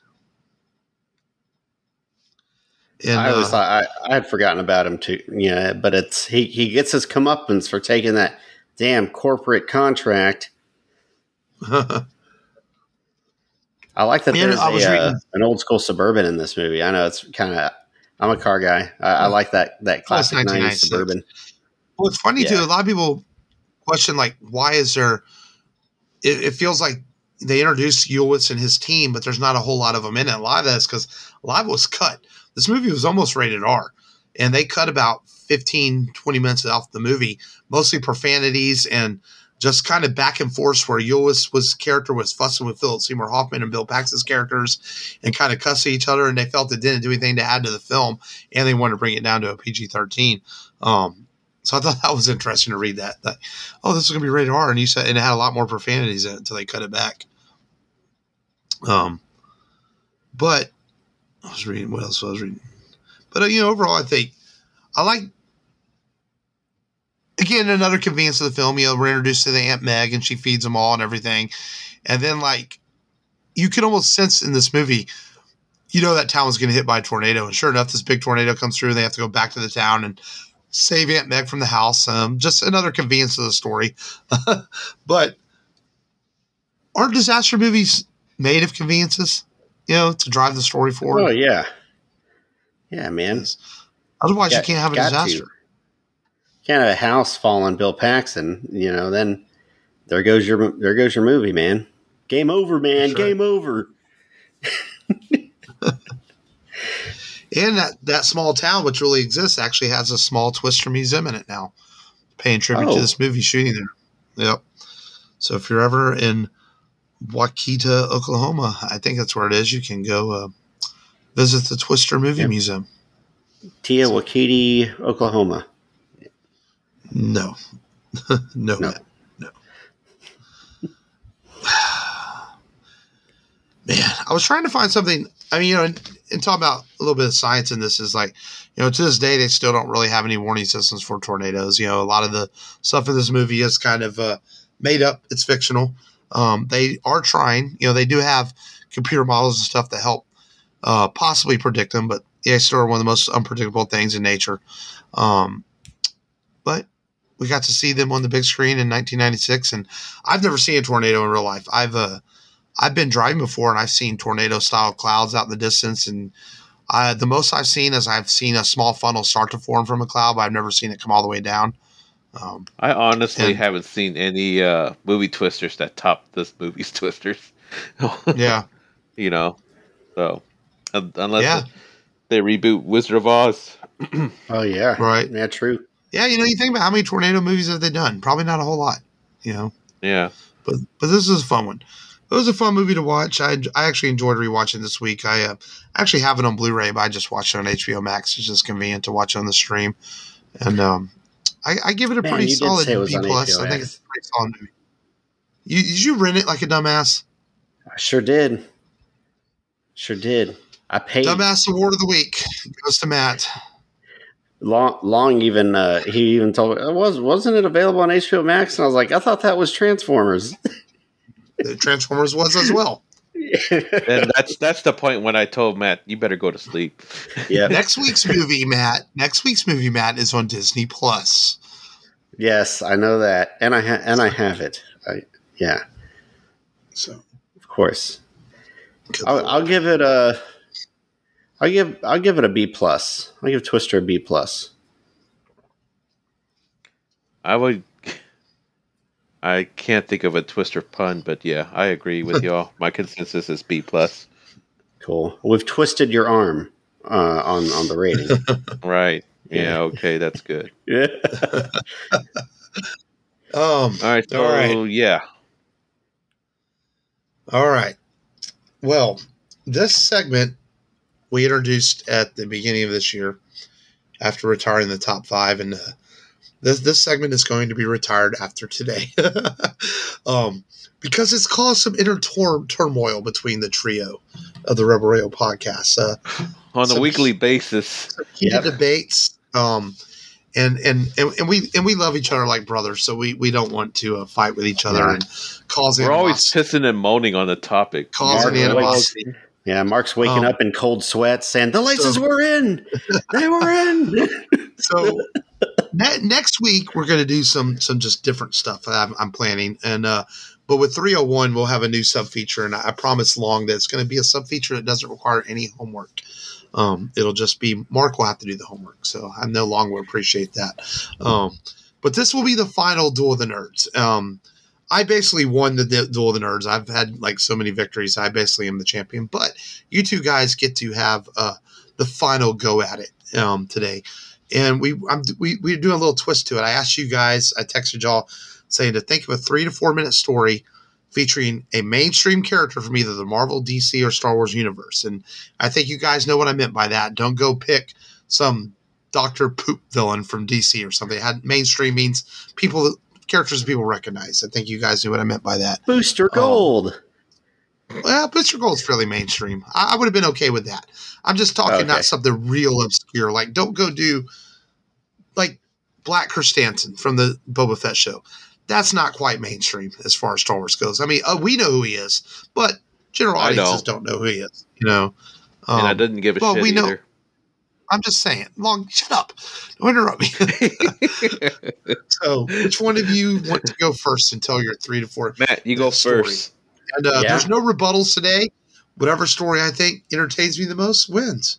[SPEAKER 1] And
[SPEAKER 2] I always thought I had forgotten about him too. Yeah, but he gets his comeuppance for taking that damn corporate contract. I like that there's an oold school Suburban in this movie. I know it's I'm a car guy. I like that classic 90s Suburban.
[SPEAKER 1] Well, it's funny too. A lot of people question like, why is there? It feels like they introduced Ulwitz and his team, but there's not a whole lot of them in it. A lot of that is because a lot of it was cut. This movie was almost rated R, and they cut about 15, 20 minutes off the movie, mostly profanities and just kind of back and forth where Ulwitz character was fussing with Philip Seymour Hoffman and Bill Paxton's characters and kind of cussing each other, and they felt it didn't do anything to add to the film, and they wanted to bring it down to a PG-13. So I thought that was interesting to read that. Oh, this is going to be rated R, and you said, and it had a lot more profanities in it until they cut it back. But I was reading what else I was reading. But overall, I think I like. Again, another convenience of the film. We're introduced to the Aunt Meg, and she feeds them all and everything, and then you can almost sense in this movie, that town was going to hit by a tornado, and sure enough, this big tornado comes through, and they have to go back to the town and save Aunt Meg from the house. Just another convenience of the story. But aren't disaster movies made of conveniences, to drive the story forward?
[SPEAKER 2] Oh, yeah. Yeah, man.
[SPEAKER 1] Otherwise, you can't have a disaster.
[SPEAKER 2] Can't have a house fall on Bill Paxton, then there goes your movie, man. Game over, man. Sure. Game over.
[SPEAKER 1] And that small town, which really exists, actually has a small Twister museum in it now, paying tribute to this movie shooting there. Yep. So if you're ever in Waukita, Oklahoma, I think that's where it is, you can go visit the Twister Movie Museum.
[SPEAKER 2] Waukita, Oklahoma.
[SPEAKER 1] No. No. Man, I was trying to find something. I mean, and talking about a little bit of science in this is to this day, they still don't really have any warning systems for tornadoes. A lot of the stuff in this movie is kind of made up. It's fictional. They are trying. They do have computer models and stuff that help possibly predict them, but they still are one of the most unpredictable things in nature. But we got to see them on the big screen in 1996, and I've never seen a tornado in real life. I've been driving before, and I've seen tornado-style clouds out in the distance, and the most I've seen is I've seen a small funnel start to form from a cloud, but I've never seen it come all the way down.
[SPEAKER 3] I honestly haven't seen any movie twisters that top this movie's twisters.
[SPEAKER 1] Yeah.
[SPEAKER 3] So unless they reboot Wizard of Oz.
[SPEAKER 2] Oh, yeah.
[SPEAKER 1] Right.
[SPEAKER 2] Yeah, true.
[SPEAKER 1] Yeah, you think about how many tornado movies have they done? Probably not a whole lot,
[SPEAKER 3] Yeah.
[SPEAKER 1] But this is a fun one. It was a fun movie to watch. I actually enjoyed rewatching this week. I actually have it on Blu-ray, but I just watched it on HBO Max. It's just convenient to watch on the stream. And I give it a pretty solid B+. I think it's a pretty solid movie. Did you rent it like a dumbass?
[SPEAKER 2] I sure did. I paid.
[SPEAKER 1] Dumbass Award of the Week goes to Matt.
[SPEAKER 2] Long even he even told me, wasn't it available on HBO Max? And I was like, I thought that was Transformers.
[SPEAKER 1] Transformers was as well.
[SPEAKER 3] And that's the point when I told Matt, you better go to sleep.
[SPEAKER 2] Yeah.
[SPEAKER 1] Next week's movie, Matt, is on Disney Plus.
[SPEAKER 2] Yes, I know that, and I have it.
[SPEAKER 1] So
[SPEAKER 2] of course, I'll give it a. I'll give it a B+. I'll give Twister a B+.
[SPEAKER 3] I can't think of a Twister pun, but yeah, I agree with y'all. My consensus is B+.
[SPEAKER 2] Cool. We've twisted your arm on the rating.
[SPEAKER 3] Right. Yeah. Okay. That's good.
[SPEAKER 2] Yeah.
[SPEAKER 3] All right. So,
[SPEAKER 1] all right.
[SPEAKER 3] Yeah. All
[SPEAKER 1] right. Well, this segment we introduced at the beginning of this year after retiring the top 5, and this segment is going to be retired after today because it's caused some inner turmoil between the trio of the Rebel Radio podcast
[SPEAKER 3] on a weekly basis.
[SPEAKER 1] Heated debates, and we love each other like brothers, so we don't want to fight with each other and cause.
[SPEAKER 3] We're always pissing and moaning on the topic,
[SPEAKER 1] causing animosity.
[SPEAKER 2] Yeah, Mark's waking up in cold sweats saying, the laces were in. They were in.
[SPEAKER 1] So next week, we're going to do some just different stuff I'm planning. And but with 301, we'll have a new sub-feature. And I promise Long that it's going to be a sub-feature that doesn't require any homework. It'll just be Mark will have to do the homework. So I know Long will appreciate that. But this will be the final Duel of the Nerds. I basically won the Duel of the Nerds. I've had like so many victories. I basically am the champion. But you two guys get to have the final go at it today. And we're doing a little twist to it. I asked you guys, I texted y'all saying to think of a 3 to 4 minute story featuring a mainstream character from either the Marvel, DC, or Star Wars universe. And I think you guys know what I meant by that. Don't go pick some Dr. Poop villain from DC or something. It had mainstream means characters people recognize. I think you guys knew what I meant by that.
[SPEAKER 2] Booster Gold.
[SPEAKER 1] Well, Booster Gold's fairly mainstream. I would have been okay with that. I'm just talking not something real obscure. Like, don't go do like Black Krrsantan from the Boba Fett show. That's not quite mainstream as far as Star Wars goes. I mean, we know who he is, but general audiences don't know who he is. You know,
[SPEAKER 3] and I didn't give a shit either.
[SPEAKER 1] I'm just saying. Shut up. Don't interrupt me. So, which one of you want to go first and tell your 3 to 4?
[SPEAKER 3] Matt, you go first.
[SPEAKER 1] And there's no rebuttals today. Whatever story I think entertains me the most wins.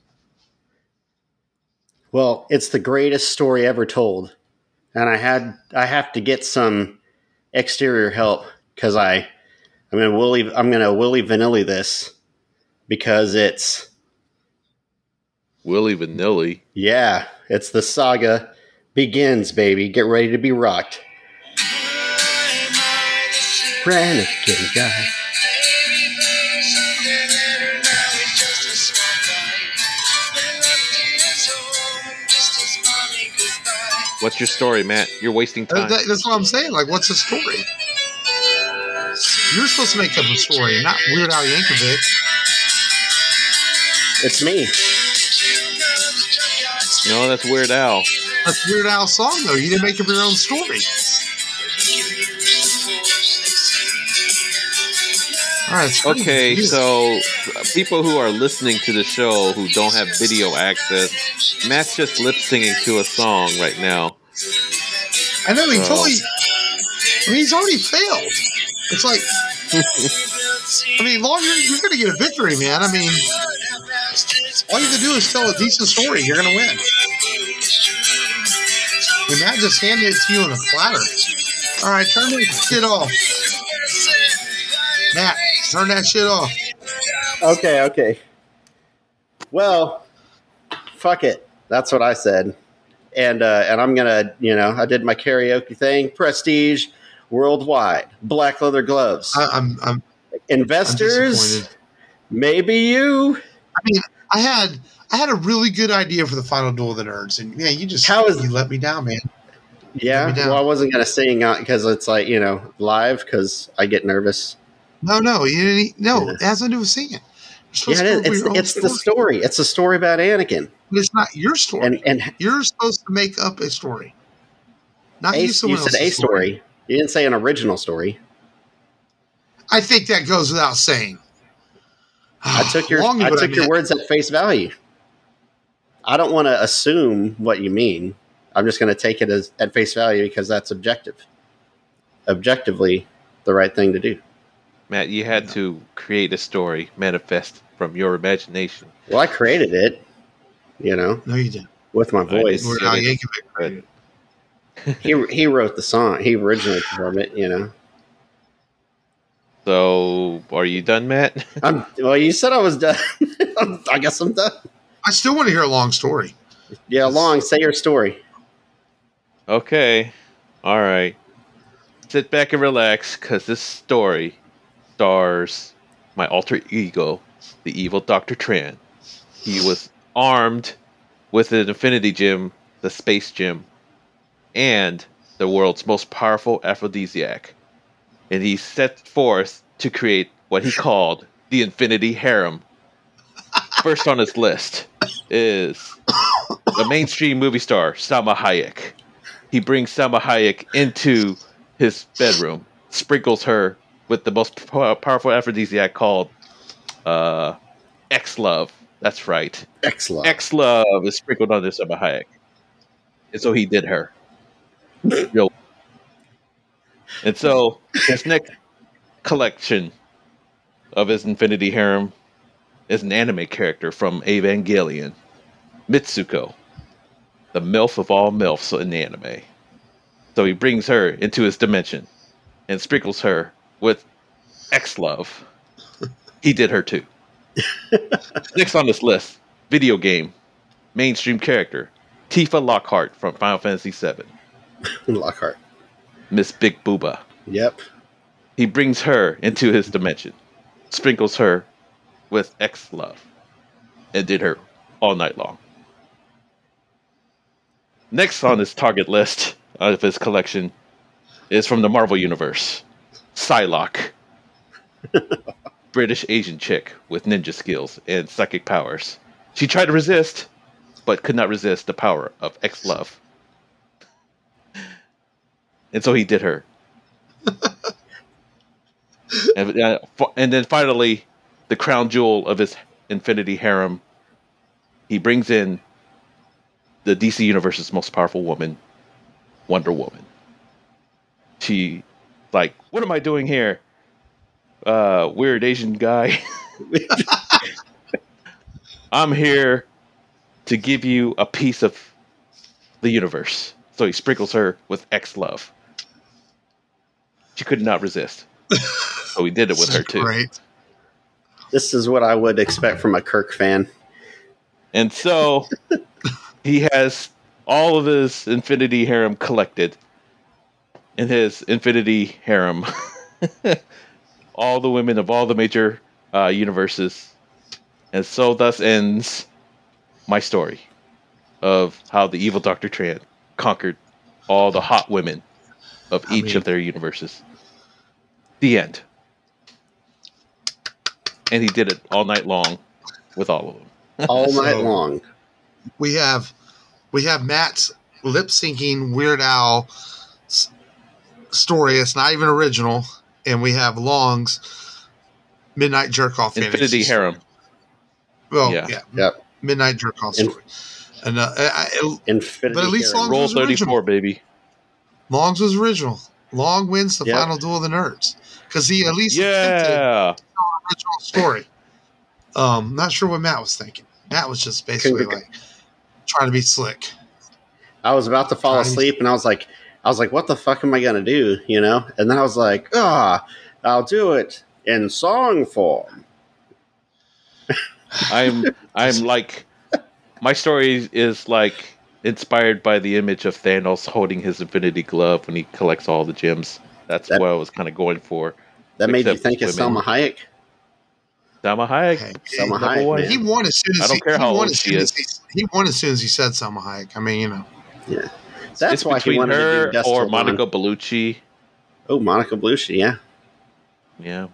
[SPEAKER 2] Well, it's the greatest story ever told, and I have to get some exterior help because I'm gonna Willy Vanilli this because it's
[SPEAKER 3] Willy Vanilli.
[SPEAKER 2] Yeah, it's the saga begins, baby. Get ready to be rocked. Brannigan guy.
[SPEAKER 3] What's your story, Matt? You're wasting time.
[SPEAKER 1] That's what I'm saying. Like, what's the story? You're supposed to make up a story, not Weird Al Yankovic.
[SPEAKER 2] It's me.
[SPEAKER 3] No, that's Weird Al.
[SPEAKER 1] That's Weird Al's song, though. You didn't make up your own story. All right.
[SPEAKER 3] Okay, so people who are listening to the show who don't have video access, Matt's just lip singing to a song right now.
[SPEAKER 1] I know he's already failed. It's like, you're going to get a victory, man. I mean, all you have to do is tell a decent story. You're going to win. And Matt just handed it to you on a platter. All right, turn that shit off. Matt, turn that shit off.
[SPEAKER 2] Okay. Well, fuck it. That's what I said. And I'm gonna, I did my karaoke thing. Prestige, worldwide, black leather gloves.
[SPEAKER 1] I'm
[SPEAKER 2] investors. Maybe you.
[SPEAKER 1] I mean, I had a really good idea for the final duel of the nerds, and man, you let me down, man.
[SPEAKER 2] Yeah, well, I wasn't gonna sing because it's like live because I get nervous.
[SPEAKER 1] No, it has nothing to do with singing.
[SPEAKER 2] Yeah, it's the story. It's a story about Anakin.
[SPEAKER 1] But it's not your story.
[SPEAKER 2] And
[SPEAKER 1] you're supposed to make up a story. Not
[SPEAKER 2] you said a story. You didn't say an original story.
[SPEAKER 1] I think that goes without saying.
[SPEAKER 2] I took your words at face value. I don't want to assume what you mean. I'm just going to take it at face value because that's objective. Objectively, the right thing to do.
[SPEAKER 3] Matt, you had to create a story manifest from your imagination.
[SPEAKER 2] Well, I created it,
[SPEAKER 1] No, you didn't.
[SPEAKER 2] with my voice. He wrote the song. He originally performed it,
[SPEAKER 3] So, are you done, Matt?
[SPEAKER 2] Well, you said I was done. I guess I'm done.
[SPEAKER 1] I still want to hear a long story.
[SPEAKER 2] Yeah, say your story.
[SPEAKER 3] Okay. All right. Sit back and relax, because this story stars my alter ego, the evil Dr. Tran. He was armed with an Infinity Gem, the Space Gem, and the world's most powerful aphrodisiac. And he set forth to create what he called the Infinity Harem. First on his list is the mainstream movie star, Salma Hayek. He brings Salma Hayek into his bedroom, sprinkles her with the most powerful aphrodisiac called X-Love. That's right.
[SPEAKER 2] X-Love.
[SPEAKER 3] X-Love is sprinkled on this Salma Hayek. And so he did her. And so his next collection of his Infinity Harem is an anime character from Evangelion, Mitsuko, the MILF of all MILFs in anime. So he brings her into his dimension and sprinkles her with X-Love. He did her too. Next on this list, video game, mainstream character, Tifa Lockhart from Final Fantasy VII.
[SPEAKER 2] Lockhart.
[SPEAKER 3] Miss Big Booba.
[SPEAKER 2] Yep.
[SPEAKER 3] He brings her into his dimension, sprinkles her with X-Love, and did her all night long. Next on his target list of his collection is from the Marvel Universe. Psylocke. British Asian chick with ninja skills and psychic powers. She tried to resist, but could not resist the power of ex-love. And so he did her. And then finally, the crown jewel of his infinity harem, he brings in the DC Universe's most powerful woman, Wonder Woman. She, like, what am I doing here? Weird Asian guy. I'm here to give you a piece of the universe. So he sprinkles her with ex-love. She could not resist. So he did it with her too.
[SPEAKER 1] Great.
[SPEAKER 2] This is what I would expect from a Kirk fan.
[SPEAKER 3] And so he has all of his Infinity Harem collected in his Infinity Harem. All the women of all the major universes. And so thus ends my story of how the evil Dr. Tran conquered all the hot women of each of their universes. The end. And he did it all night long with all of them.
[SPEAKER 2] All night long.
[SPEAKER 1] We have Matt's lip syncing Weird Al story. It's not even original, and we have Long's Midnight Jerk Off
[SPEAKER 3] Infinity Harem.
[SPEAKER 1] Well,
[SPEAKER 3] Yeah.
[SPEAKER 2] Yep.
[SPEAKER 1] Midnight Jerk Off story. And
[SPEAKER 2] Infinity
[SPEAKER 1] but at least
[SPEAKER 2] Harem.
[SPEAKER 1] Long
[SPEAKER 3] Roll
[SPEAKER 1] was
[SPEAKER 3] 34,
[SPEAKER 1] original.
[SPEAKER 3] baby.
[SPEAKER 1] Long's was original. Long wins the
[SPEAKER 2] Yep.
[SPEAKER 1] final duel of the nerds because he at least attempted
[SPEAKER 3] Yeah.
[SPEAKER 1] original story. Not sure what Matt was thinking. Matt was just basically like trying to be slick.
[SPEAKER 2] I was about to fall asleep, and I was like, what the fuck am I gonna do? You know? And then I was like, I'll do it in song form.
[SPEAKER 3] I'm like, my story is like inspired by the image of Thanos holding his Infinity Glove when he collects all the gems. That's what I was kind of going for.
[SPEAKER 2] That made you
[SPEAKER 3] Except
[SPEAKER 2] think of
[SPEAKER 3] women.
[SPEAKER 2] Selma Hayek?
[SPEAKER 3] Salma Hayek.
[SPEAKER 1] Hey,
[SPEAKER 2] Selma
[SPEAKER 3] number
[SPEAKER 2] Hayek,
[SPEAKER 3] one.
[SPEAKER 2] man.
[SPEAKER 1] he won as soon as
[SPEAKER 3] I don't care
[SPEAKER 1] he
[SPEAKER 3] how
[SPEAKER 1] won
[SPEAKER 3] old
[SPEAKER 1] as
[SPEAKER 3] she
[SPEAKER 1] soon as
[SPEAKER 3] is.
[SPEAKER 1] he won as soon as he said Selma Hayek. I mean, you know.
[SPEAKER 2] Yeah. That's
[SPEAKER 3] It's
[SPEAKER 2] why he
[SPEAKER 3] between
[SPEAKER 2] wanted to
[SPEAKER 3] her
[SPEAKER 2] do Dust
[SPEAKER 3] or
[SPEAKER 2] Till Dawn.
[SPEAKER 3] Monica Bellucci.
[SPEAKER 2] Oh, Monica Bellucci, yeah.
[SPEAKER 3] Yeah.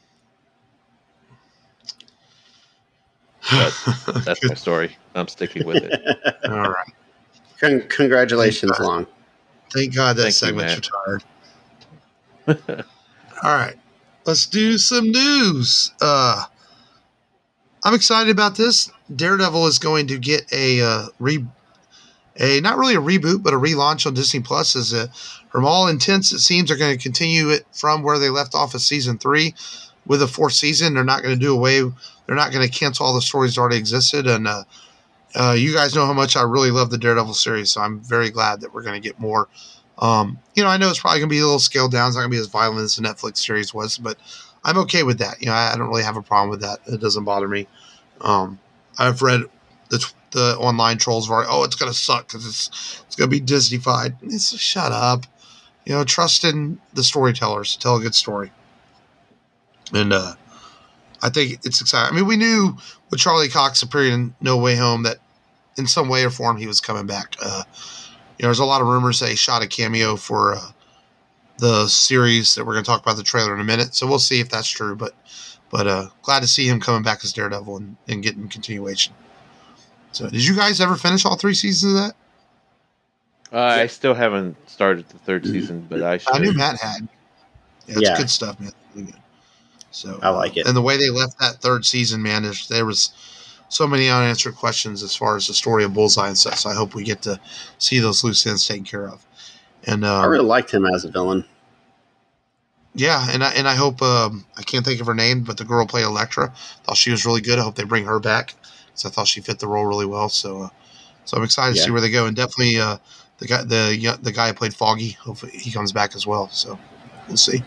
[SPEAKER 3] But that's my story. I'm sticking with it.
[SPEAKER 1] All right.
[SPEAKER 2] Congratulations, Long.
[SPEAKER 1] Thank God that
[SPEAKER 3] Thank you,
[SPEAKER 1] segment's
[SPEAKER 3] Matt.
[SPEAKER 1] retired. All right. Let's do some news. I'm excited about this. Daredevil is going to get a not really a reboot, but a relaunch on Disney Plus. From all intents, it seems they're going to continue it from where they left off of season 3 with a 4th season. They're not going to do away. They're not going to cancel all the stories that already existed. And you guys know how much I really love the Daredevil series, so I'm very glad that we're going to get more. I know it's probably going to be a little scaled down. It's not going to be as violent as the Netflix series was, but I'm okay with that. I don't really have a problem with that. It doesn't bother me. I've read the online trolls are it's going to suck because it's going to be Disney-fied. It's shut up. Trust in the storytellers to tell a good story. And I think it's exciting. I mean, we knew with Charlie Cox appearing in No Way Home that in some way or form he was coming back. There's a lot of rumors that he shot a cameo for the series that we're going to talk about the trailer in a minute. So we'll see if that's true. But glad to see him coming back as Daredevil and getting continuation. So did you guys ever finish all 3 seasons of that?
[SPEAKER 3] I still haven't started the 3rd season, but I should.
[SPEAKER 1] I knew Matt had. Yeah, it's
[SPEAKER 2] Yeah.
[SPEAKER 1] good stuff, man. Really good. So
[SPEAKER 2] I like it.
[SPEAKER 1] And the way they left that 3rd season, man, there was so many unanswered questions as far as the story of Bullseye and stuff. So I hope we get to see those loose ends taken care of. And
[SPEAKER 2] I really liked him as a villain.
[SPEAKER 1] yeah, and I hope I can't think of her name, but the girl who played Elektra. Thought she was really good. I hope they bring her back because I thought she fit the role really well. So I'm excited to see where they go. And definitely the guy who played Foggy, hopefully he comes back as well. So we'll see.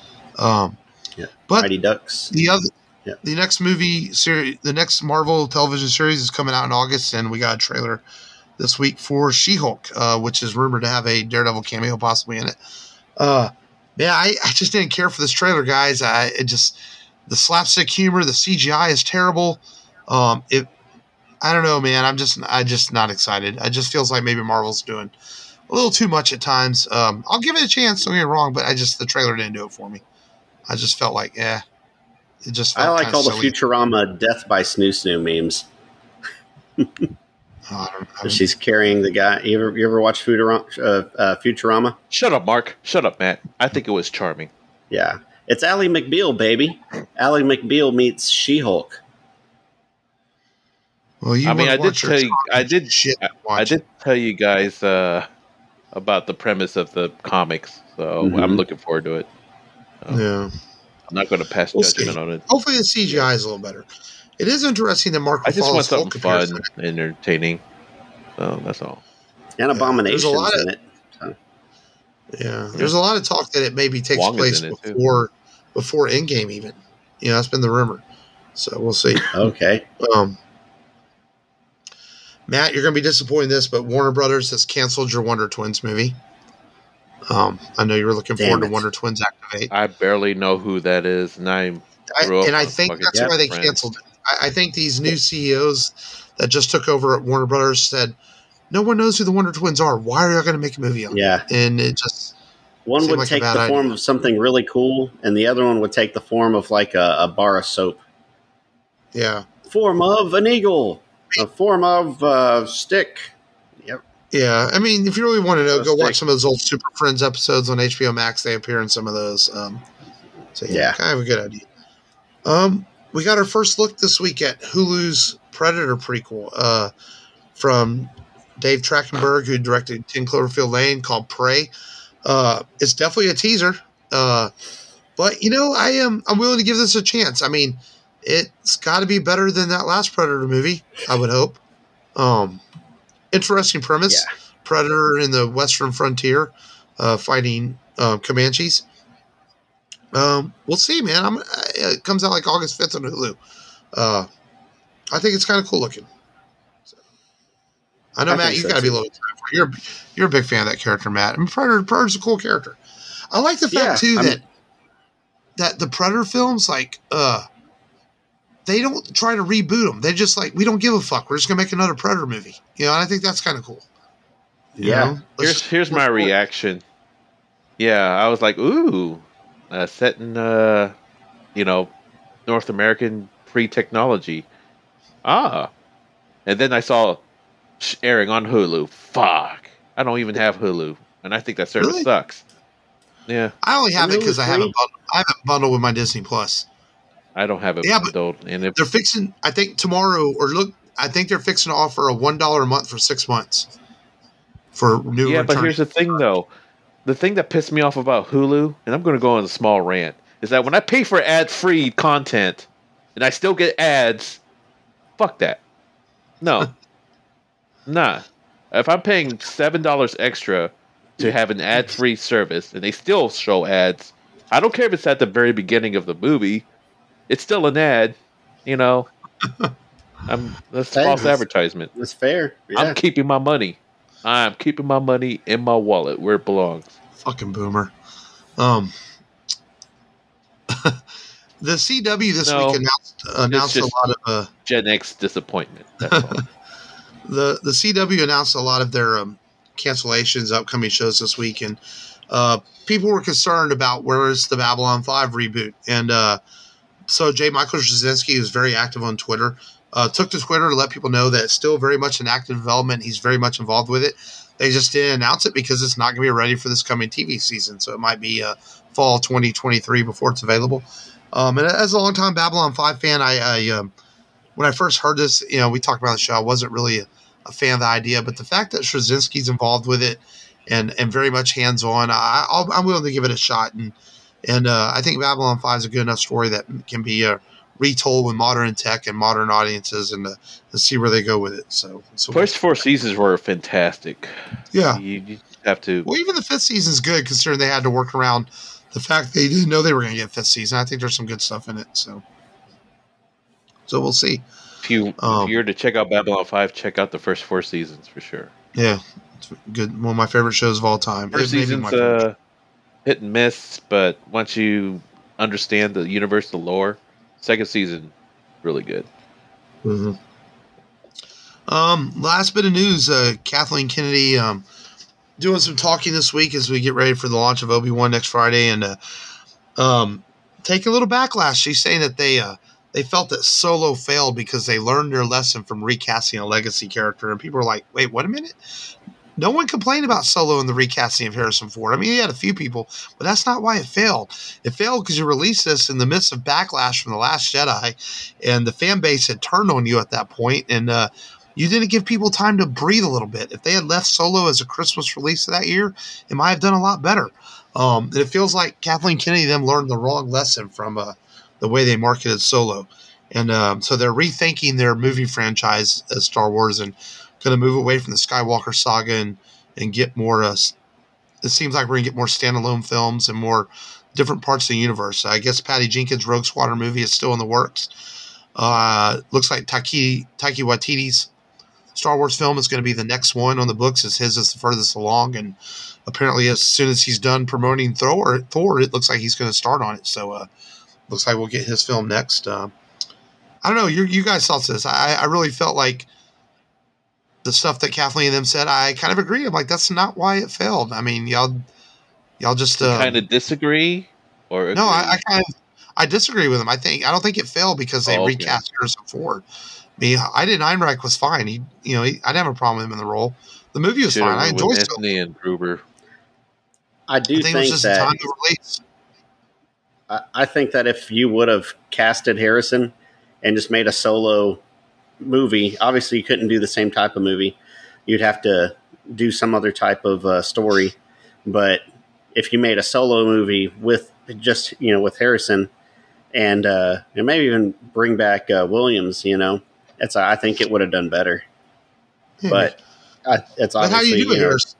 [SPEAKER 1] But
[SPEAKER 2] Mighty Ducks.
[SPEAKER 1] the next movie series, the next Marvel television series is coming out in August, and we got a trailer this week for She-Hulk, which is rumored to have a Daredevil cameo possibly in it. I just didn't care for this trailer, guys. The slapstick humor, the CGI is terrible. I don't know, man. I'm just not excited. It just feels like maybe Marvel's doing a little too much at times. I'll give it a chance. Don't get me wrong, but the trailer didn't do it for me. I just felt like, it just
[SPEAKER 2] I
[SPEAKER 1] felt
[SPEAKER 2] like
[SPEAKER 1] kind
[SPEAKER 2] all
[SPEAKER 1] of
[SPEAKER 2] the
[SPEAKER 1] silly.
[SPEAKER 2] Futurama death by Snoo Snoo memes.
[SPEAKER 1] I don't,
[SPEAKER 2] She's carrying the guy. You ever watch Futurama?
[SPEAKER 3] Shut up, Mark. Shut up, Matt. I think it was charming.
[SPEAKER 2] Yeah. It's Ally McBeal, baby. Ally McBeal meets She-Hulk.
[SPEAKER 1] well, you
[SPEAKER 3] I mean,
[SPEAKER 1] wanna watch your shit.
[SPEAKER 3] I did tell you guys about the premise of the comics, so I'm looking forward to it.
[SPEAKER 1] Yeah.
[SPEAKER 3] I'm not going to pass judgment on it.
[SPEAKER 1] Hopefully the CGI is a little better. It is interesting that Mark
[SPEAKER 3] I just
[SPEAKER 1] follows
[SPEAKER 3] want something
[SPEAKER 1] Hulk
[SPEAKER 3] fun,
[SPEAKER 1] comparison.
[SPEAKER 3] entertaining. So that's all.
[SPEAKER 2] And Abomination's
[SPEAKER 1] there's a lot of-
[SPEAKER 2] in it. So.
[SPEAKER 1] Yeah, there's a lot of talk that it maybe takes
[SPEAKER 3] Wong is
[SPEAKER 1] place
[SPEAKER 3] in it, too.
[SPEAKER 1] before Endgame even. That's been the rumor. So we'll see.
[SPEAKER 2] Okay.
[SPEAKER 1] Matt, you're going to be disappointed in this, but Warner Brothers has canceled your Wonder Twins movie. I know you were looking forward to Wonder Twins Activate.
[SPEAKER 3] I barely know who that is, and I
[SPEAKER 1] think that's why they canceled it. I think these new CEOs that just took over at Warner Brothers said, no one knows who the Wonder Twins are. Why are you going to make a movie on it?
[SPEAKER 2] Yeah.
[SPEAKER 1] And it just...
[SPEAKER 2] One would
[SPEAKER 1] like
[SPEAKER 2] take the form of something really cool, and the other one would take the form of like a bar of soap.
[SPEAKER 1] Yeah.
[SPEAKER 2] Form of an eagle. A form of stick. Yep.
[SPEAKER 1] Yeah. I mean, if you really want to know, go
[SPEAKER 2] Stick.
[SPEAKER 1] watch some of those old Super Friends episodes on HBO Max. They appear in some of those. So, yeah, kind of a good idea. We got our first look this week at Hulu's Predator prequel from Dave Trachtenberg, who directed 10 Cloverfield Lane, called Prey. It's definitely a teaser, but I'm willing to give this a chance. I mean, it's got to be better than that last Predator movie, I would hope. Interesting premise: Predator in the Western frontier, fighting Comanches. We'll see, man. It comes out like August 5th on Hulu. I think it's kind of cool looking. So, I know, Matt, you've got to be a little excited for it. You're a big fan of that character, Matt. I mean, Predator's a cool character. I like the fact too that the Predator films, like, they don't try to reboot them. They're just like, we don't give a fuck. We're just gonna make another Predator movie. And I think that's kind of cool.
[SPEAKER 3] Here's my reaction. Yeah, I was like, ooh, set in North American pre-technology. And then I saw airing on Hulu. Fuck, I don't even have Hulu, and I think that service sucks. Yeah,
[SPEAKER 1] I only have it because I haven't bundled with my Disney Plus.
[SPEAKER 3] I don't have it bundled, and if
[SPEAKER 1] they're fixing, I think tomorrow I think they're fixing to offer a $1 a month for 6 months for new.
[SPEAKER 3] Yeah, but here's the thing, though. The thing that pissed me off about Hulu, and I'm going to go on a small rant, is that when I pay for ad-free content and I still get ads, fuck that. No. Nah. If I'm paying $7 extra to have an ad-free service and they still show ads, I don't care if it's at the very beginning of the movie. It's still an ad, That's false advertisement.
[SPEAKER 2] That's fair. Yeah.
[SPEAKER 3] I'm keeping my money. I'm keeping my money in my wallet where it belongs.
[SPEAKER 1] Fucking boomer. The CW this week announced a lot of
[SPEAKER 3] Gen X disappointment. That's all.
[SPEAKER 1] The CW announced a lot of their cancellations, upcoming shows this week, and people were concerned about where is the Babylon 5 reboot. And so J. Michael Straczynski, who's very active on Twitter, took to Twitter to let people know that it's still very much in active development. He's very much involved with it. They just didn't announce it because it's not going to be ready for this coming TV season. So it might be fall 2023 before it's available. And as a longtime Babylon 5 fan, I when I first heard this, we talked about the show, I wasn't really a fan of the idea. But the fact that Straczynski's involved with it and very much hands-on, I'm willing to give it a shot. And I think Babylon 5 is a good enough story that can be retold with modern tech and modern audiences and see where they go with it. So
[SPEAKER 3] first 4 seasons were fantastic.
[SPEAKER 1] Yeah.
[SPEAKER 3] You have to.
[SPEAKER 1] Well, even the 5th season's good considering they had to work around the fact they didn't know they were going to get 5th season. I think there's some good stuff in it. So we'll see.
[SPEAKER 3] If you're to check out Babylon 5, check out the first 4 seasons for sure.
[SPEAKER 1] Yeah. It's good. One of my favorite shows of all time.
[SPEAKER 3] First season's hit and miss, but once you understand the universal lore, second season, really good.
[SPEAKER 1] Mm-hmm. Last bit of news, Kathleen Kennedy doing some talking this week as we get ready for the launch of Obi-Wan next Friday, and take a little backlash. She's saying that they felt that Solo failed because they learned their lesson from recasting a legacy character, and people are like, wait, what a minute? No one complained about Solo in the recasting of Harrison Ford. I mean, he had a few people, but that's not why it failed. It failed because you released this in the midst of backlash from The Last Jedi, and the fan base had turned on you at that point, and you didn't give people time to breathe a little bit. If they had left Solo as a Christmas release that year, it might have done a lot better. And it feels like Kathleen Kennedy then learned the wrong lesson from the way they marketed Solo. And so they're rethinking their movie franchise as Star Wars and going to move away from the Skywalker saga and get more, it seems like we're going to get more standalone films and more different parts of the universe. I guess Patty Jenkins' Rogue Squadron movie is still in the works. Looks like Taika Waititi's Star Wars film is going to be the next one on the books, as his is the furthest along. And apparently as soon as he's done promoting Thor, it looks like he's going to start on it. So looks like we'll get his film next. I don't know. You guys thought this. I really felt like the stuff that Kathleen and them said, I kind of agree. I'm like, that's not why it failed. I mean, y'all just
[SPEAKER 3] kind of disagree, or agree?
[SPEAKER 1] No, I disagree with them. I don't think it failed because they recast Harrison Ford. I mean, Iden Einreich was fine. I didn't have a problem with him in the role. The movie was fine. I enjoyed it.
[SPEAKER 3] Anthony and Gruber.
[SPEAKER 2] I think it was just the time to release. I think that if you would have casted Harrison and just made a Solo movie, obviously you couldn't do the same type of movie. You'd have to do some other type of story. But if you made a Solo movie with just, with Harrison and maybe even bring back Williams, I think it would have done better. But it's obviously, how you do it, Harrison?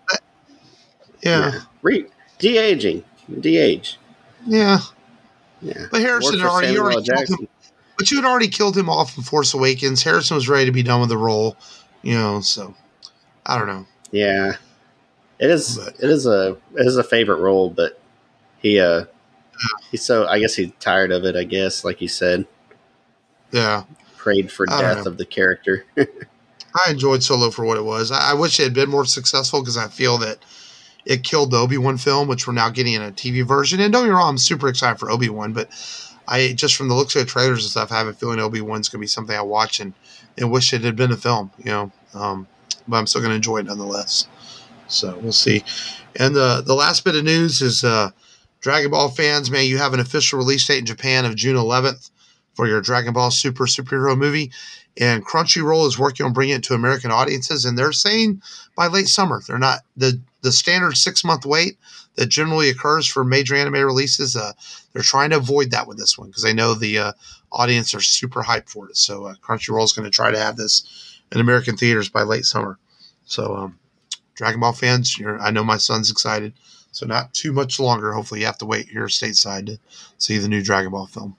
[SPEAKER 2] De-aging. De-age.
[SPEAKER 1] Yeah. But Harrison you had already killed him off in Force Awakens. Harrison was ready to be done with the role, so I don't know.
[SPEAKER 2] Yeah. It is a favorite role, but he's so, I guess he's tired of it, I guess, like you said.
[SPEAKER 1] Yeah.
[SPEAKER 2] Prayed for death of the character.
[SPEAKER 1] I enjoyed Solo for what it was. I wish it had been more successful because I feel that it killed the Obi-Wan film, which we're now getting in a TV version. And don't get me wrong, I'm super excited for Obi-Wan, but I just from the looks of the trailers and stuff, I have a feeling Obi-Wan's going to be something I watch and wish it had been a film, but I'm still going to enjoy it nonetheless. So we'll see. And the last bit of news is Dragon Ball fans, man, you have an official release date in Japan of June 11th for your Dragon Ball Super superhero movie. And Crunchyroll is working on bringing it to American audiences, and they're saying by late summer. They're not the standard 6-month wait that generally occurs for major anime releases. They're trying to avoid that with this one because they know the audience are super hyped for it. So Crunchyroll is going to try to have this in American theaters by late summer. So Dragon Ball fans, I know my son's excited. So not too much longer. Hopefully you have to wait here stateside to see the new Dragon Ball film.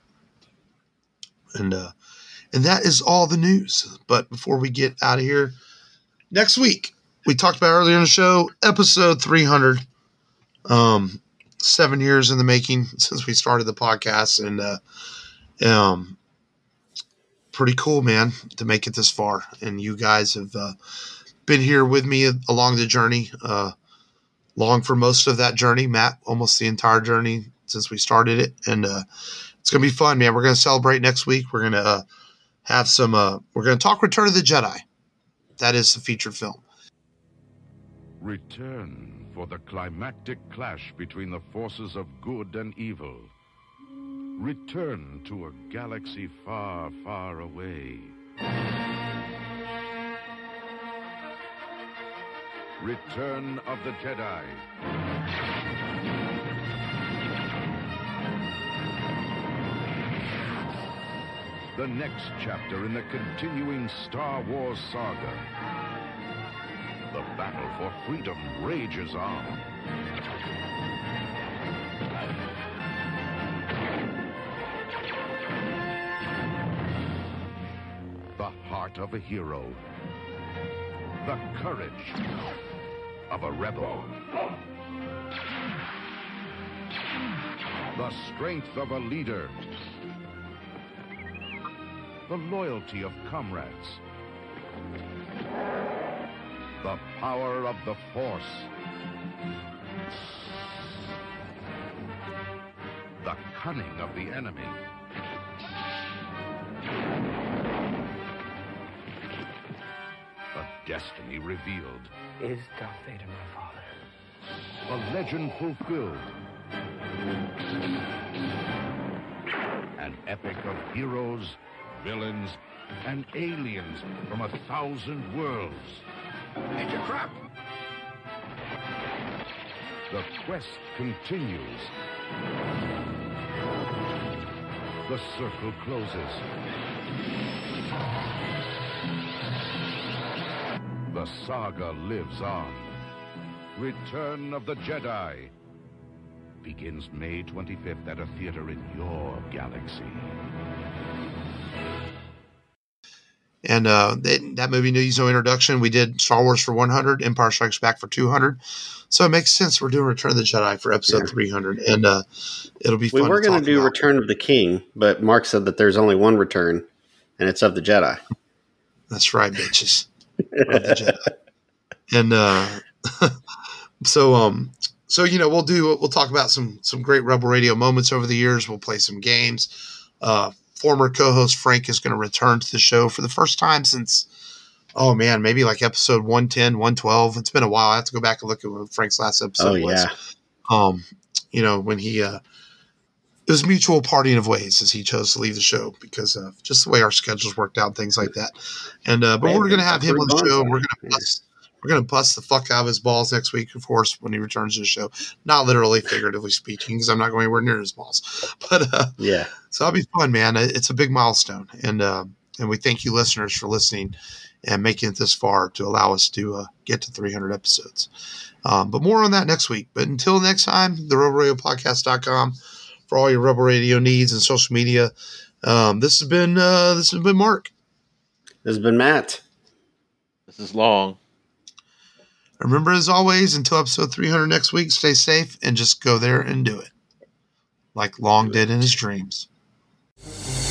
[SPEAKER 1] And that is all the news. But before we get out of here, next week, we talked about earlier in the show, episode 300. 7 years in the making since we started the podcast. And pretty cool, man, to make it this far. And you guys have been here with me along the journey, long for most of that journey. Matt, almost the entire journey since we started it. And it's going to be fun, man. We're going to celebrate next week. We're going to have some, we're going to talk Return of the Jedi. That is the featured film.
[SPEAKER 4] Return for the climactic clash between the forces of good and evil. Return to a galaxy far, far away. Return of the Jedi. The next chapter in the continuing Star Wars saga. The battle for freedom rages on. The heart of a hero. The courage of a rebel. The strength of a leader. The loyalty of comrades. The power of the Force. The cunning of the enemy. A destiny revealed.
[SPEAKER 5] Is Darth Vader my father?
[SPEAKER 4] A legend fulfilled. An epic of heroes, villains, and aliens from 1,000 worlds.
[SPEAKER 5] Major Crap!
[SPEAKER 4] The quest continues. The circle closes. The saga lives on. Return of the Jedi begins May 25th at a theater in your galaxy.
[SPEAKER 1] And that movie needs no introduction. We did Star Wars for 100, Empire Strikes Back for 200. So it makes sense we're doing Return of the Jedi for episode 300. And it'll be fun.
[SPEAKER 2] We were going to do
[SPEAKER 1] about.
[SPEAKER 2] Return of the King, but Mark said that there's only one return, and it's of the Jedi.
[SPEAKER 1] That's right, bitches. Of the Jedi. And so we'll talk about some great Rebel Radio moments over the years. We'll play some games. Former co-host Frank is going to return to the show for the first time since, maybe like episode 110, 112. It's been a while. I have to go back and look at what Frank's last episode was. When he, it was mutual parting of ways as he chose to leave the show because of just the way our schedules worked out, things like that. And, but we're going to have him on the show and we're going to bust the fuck out of his balls next week, of course, when he returns to the show. Not literally, figuratively speaking, because I'm not going anywhere near his balls. But so it'll be fun, man. It's a big milestone, and we thank you, listeners, for listening and making it this far to allow us to get to 300 episodes. But more on that next week. But until next time, the RebelRadioPodcast.com for all your Rebel Radio needs and social media. This has been Mark.
[SPEAKER 2] This has been Matt.
[SPEAKER 3] This is Long.
[SPEAKER 1] Remember, as always, until episode 300 next week, stay safe and just go there and do it. Like Long did in his dreams.